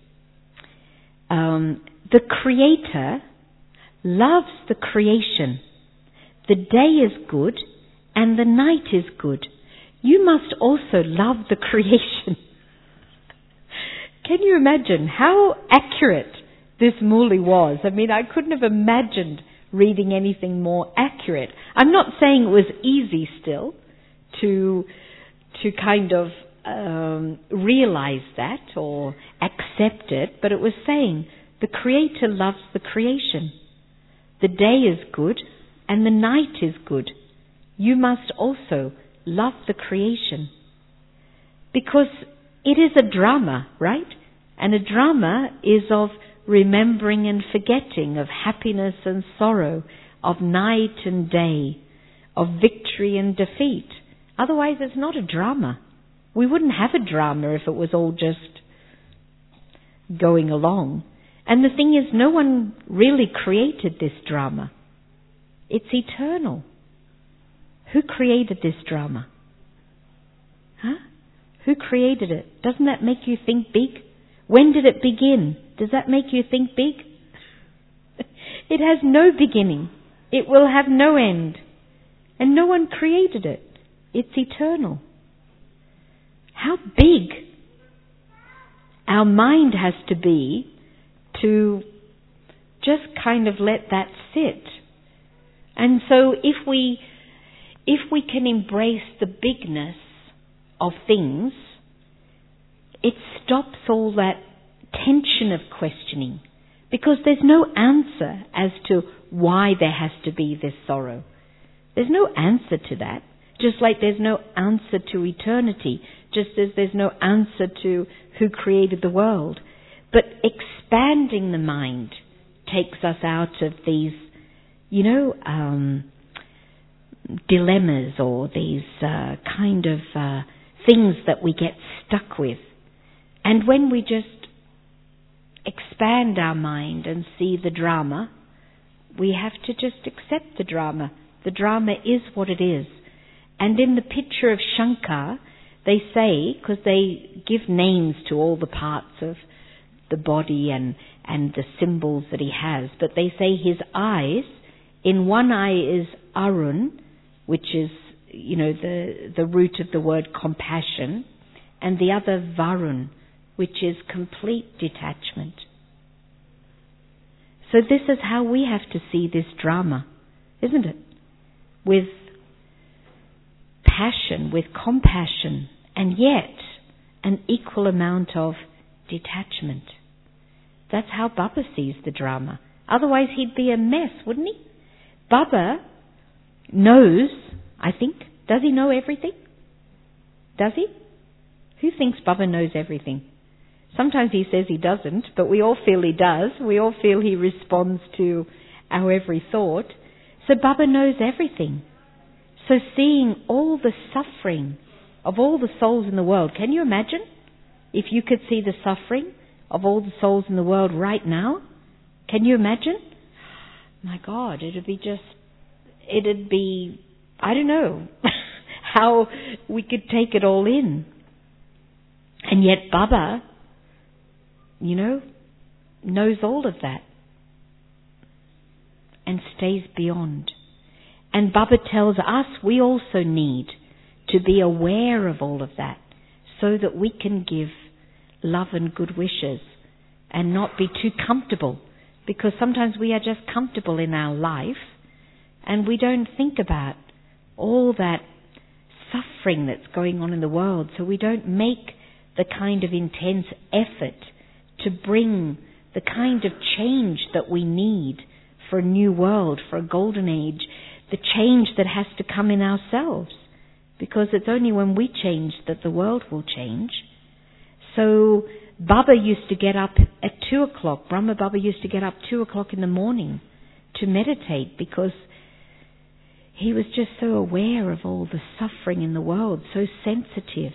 um, the Creator loves the creation. The day is good and the night is good. You must also love the creation. Can you imagine how accurate this muli was? I mean, I couldn't have imagined reading anything more accurate. I'm not saying it was easy still to to kind of um, realize that or accept it, but it was saying the Creator loves the creation. The day is good and the night is good. You must also love the creation. Because it is a drama, right? And a drama is of remembering and forgetting, of happiness and sorrow, of night and day, of victory and defeat. Otherwise it's not a drama. We wouldn't have a drama if it was all just going along. And the thing is, no one really created this drama. It's eternal. Who created this drama? Huh? Who created it? Doesn't that make you think big? When did it begin? Does that make you think big? It has no beginning. It will have no end. And no one created it. It's eternal. How big our mind has to be to just kind of let that sit. And so if we if we can embrace the bigness of things, it stops all that tension of questioning, because there's no answer as to why there has to be this sorrow. There's no answer to that, just like there's no answer to eternity, just as there's no answer to who created the world. But expanding the mind takes us out of these, you know, um, dilemmas or these uh, kind of uh, things that we get stuck with. And when we just expand our mind and see the drama, we have to just accept the drama. The drama is what it is. And in the picture of Shankar, they say, because they give names to all the parts of the body and, and the symbols that he has, but they say his eyes, in one eye is Arun, which is, you know, the, the root of the word compassion, and the other Varun, which is complete detachment. So this is how we have to see this drama, isn't it? With passion, with compassion, and yet an equal amount of detachment. That's how Baba sees the drama. Otherwise he'd be a mess, wouldn't he? Baba knows, I think. Does he know everything? Does he? Who thinks Baba knows everything? Sometimes he says he doesn't, but we all feel he does. We all feel he responds to our every thought. So Baba knows everything. So seeing all the suffering of all the souls in the world, can you imagine if you could see the suffering of all the souls in the world right now? Can you imagine? My God, it'd be just, it'd be, I don't know, how we could take it all in. And yet Baba, you know, knows all of that and stays beyond. And Baba tells us we also need to be aware of all of that so that we can give love and good wishes and not be too comfortable, because sometimes we are just comfortable in our life and we don't think about all that suffering that's going on in the world, so we don't make the kind of intense effort to bring the kind of change that we need for a new world, for a golden age, the change that has to come in ourselves, because it's only when we change that the world will change. So Baba used to get up at two o'clock, Brahma Baba used to get up two o'clock in the morning to meditate, because he was just so aware of all the suffering in the world, so sensitive.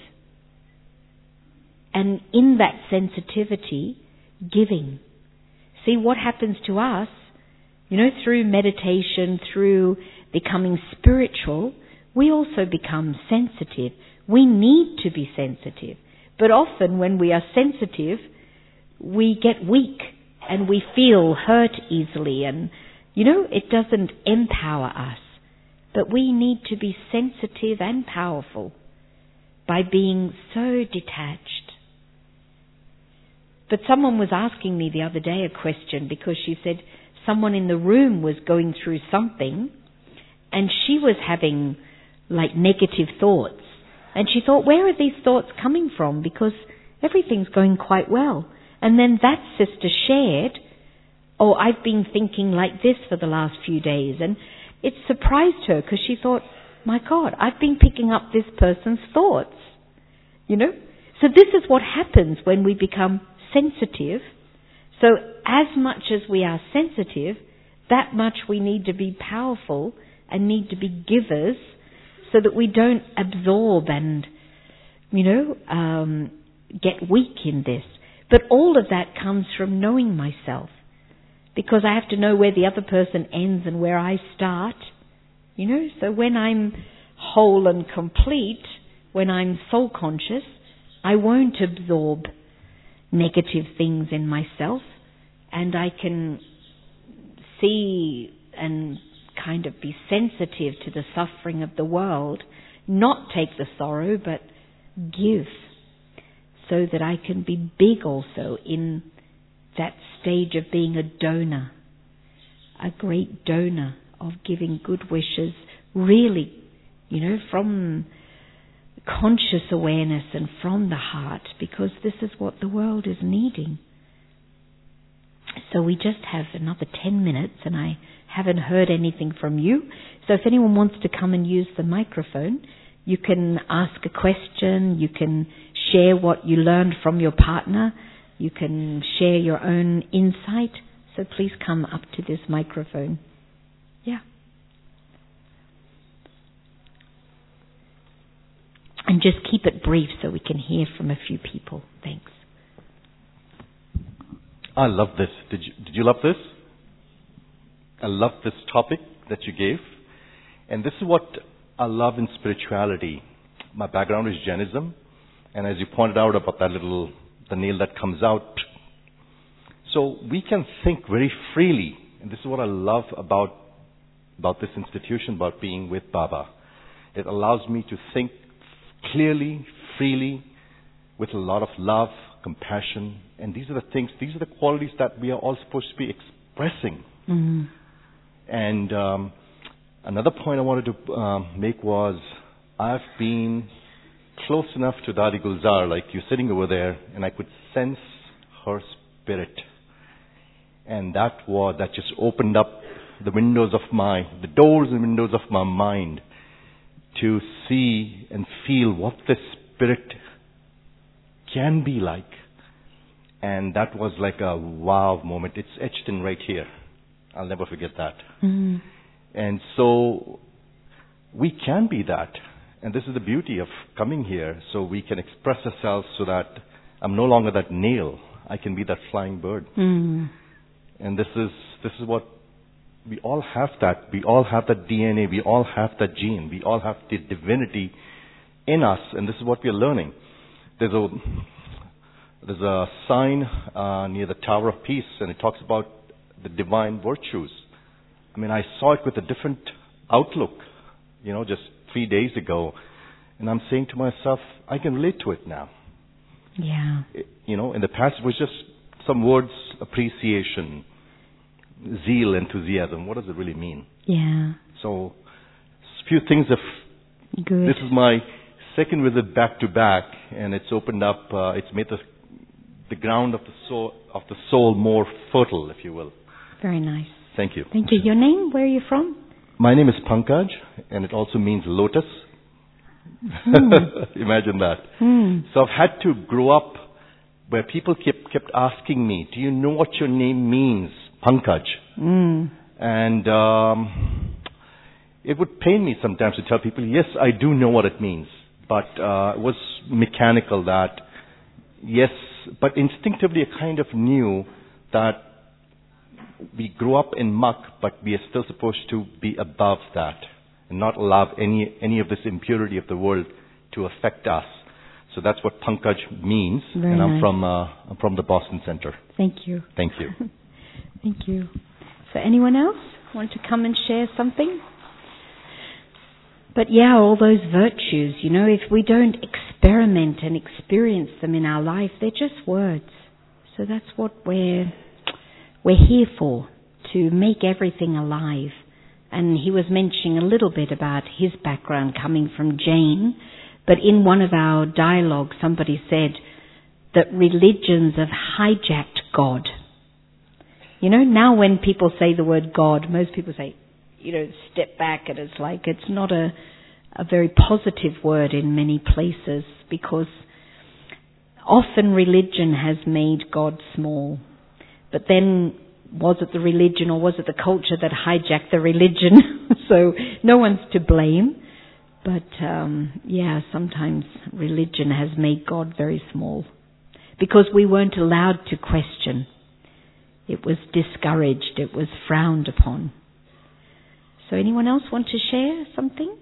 And in that sensitivity, giving. See, what happens to us, you know, through meditation, through becoming spiritual, we also become sensitive. We need to be sensitive. But often when we are sensitive, we get weak and we feel hurt easily, and, you know, it doesn't empower us. But we need to be sensitive and powerful by being so detached. But someone was asking me the other day a question, because she said someone in the room was going through something and she was having like negative thoughts. And she thought, where are these thoughts coming from? Because everything's going quite well. And then that sister shared, oh, I've been thinking like this for the last few days. And it surprised her, because she thought, my God, I've been picking up this person's thoughts. You know? So this is what happens when we become sensitive. So as much as we are sensitive, that much we need to be powerful and need to be givers, so that we don't absorb and, you know, um, get weak in this. But all of that comes from knowing myself, because I have to know where the other person ends and where I start. You know, so when I'm whole and complete, when I'm soul conscious, I won't absorb negative things in myself, and I can see and kind of be sensitive to the suffering of the world, not take the sorrow, but give, so that I can be big also in that stage of being a donor, a great donor of giving good wishes, really, you know, from conscious awareness and from the heart, because this is what the world is needing. So we just have another ten minutes, and I haven't heard anything from you. So if anyone wants to come and use the microphone, you can ask a question, you can share what you learned from your partner, you can share your own insight. So please come up to this microphone. Yeah. And just keep it brief so we can hear from a few people. Thanks. I love this. Did you, did you love this? I love this topic that you gave. And this is what I love in spirituality. My background is Jainism. And as you pointed out about that little, the nail that comes out. So we can think very freely. And this is what I love about, about this institution, about being with Baba. It allows me to think clearly, freely, with a lot of love, compassion. And these are the things, these are the qualities that we are all supposed to be expressing. Mm-hmm. And um, another point I wanted to um, make was, I've been close enough to Dadi Gulzar, like you're sitting over there, and I could sense her spirit. And that was, that just opened up the windows of my, the doors and windows of my mind to see and feel what the spirit can be like. And that was like a wow moment. It's etched in right here. I'll never forget that. Mm-hmm. And so we can be that. And this is the beauty of coming here, so we can express ourselves so that I'm no longer that nail. I can be that flying bird. Mm-hmm. And this is this is what we all have that. We all have that D N A. We all have that gene. We all have the divinity in us. And this is what we are learning. There's a there's a sign uh, near the Tower of Peace, and it talks about the divine virtues. I mean, I saw it with a different outlook, you know, just three days ago. And I'm saying to myself, I can relate to it now. Yeah. It, you know, in the past it was just some words, appreciation, zeal, enthusiasm. What does it really mean? Yeah. So, a few things have... Good. This is my second visit back to back, and it's opened up, uh, it's made the, the ground of the soul, of the soul more fertile, if you will. Very nice. Thank you. Thank you. Your name? Where are you from? My name is Pankaj, and it also means lotus. Mm. Imagine that. Mm. So I've had to grow up where people kept, kept asking me, do you know what your name means, Pankaj? Mm. And um, it would pain me sometimes to tell people, yes, I do know what it means. But uh, it was mechanical that, yes, but instinctively I kind of knew that we grew up in muck, but we are still supposed to be above that and not allow any any of this impurity of the world to affect us. So that's what Pankaj means. Very and I'm nice. from uh, I'm from the Boston Center. Thank you. Thank you. Thank you. So anyone else want to come and share something? But yeah, all those virtues, you know, if we don't experiment and experience them in our life, they're just words. So that's what we're we're here for, to make everything alive. And he was mentioning a little bit about his background coming from Jain, but in one of our dialogues somebody said that religions have hijacked God. You know, now when people say the word God, most people say, you know, step back, and it's like it's not a a very positive word in many places, because often religion has made God small. But then, was it the religion or was it the culture that hijacked the religion? So no one's to blame. But um, yeah, sometimes religion has made God very small, because we weren't allowed to question. It was discouraged. It was frowned upon. So anyone else want to share something?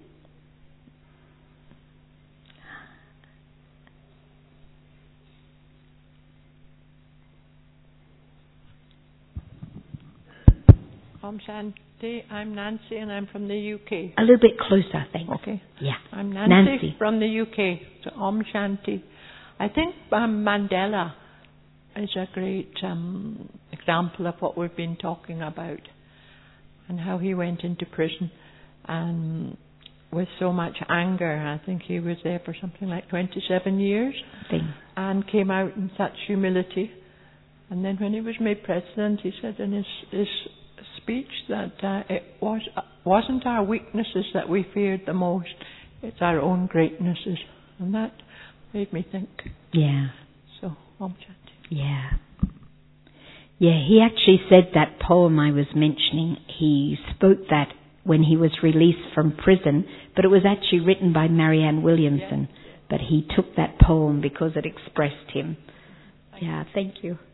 Om Shanti. I'm Nancy and I'm from the U K. A little bit closer, thanks. Okay. Yeah. I'm Nancy, Nancy. from the U K. So Om Shanti. I think um, Mandela is a great um, example of what we've been talking about, and how he went into prison and with so much anger. I think he was there for something like twenty-seven years Thanks. and came out in such humility. And then when he was made president, he said in his, his speech that uh, it was, uh, wasn't our weaknesses that we feared the most, it's our own greatnesses. And that made me think. Yeah. So, Om Shanti. Yeah. Yeah, he actually said that poem I was mentioning, he spoke that when he was released from prison, but it was actually written by Marianne Williamson. But he took that poem because it expressed him. Yeah, thank you.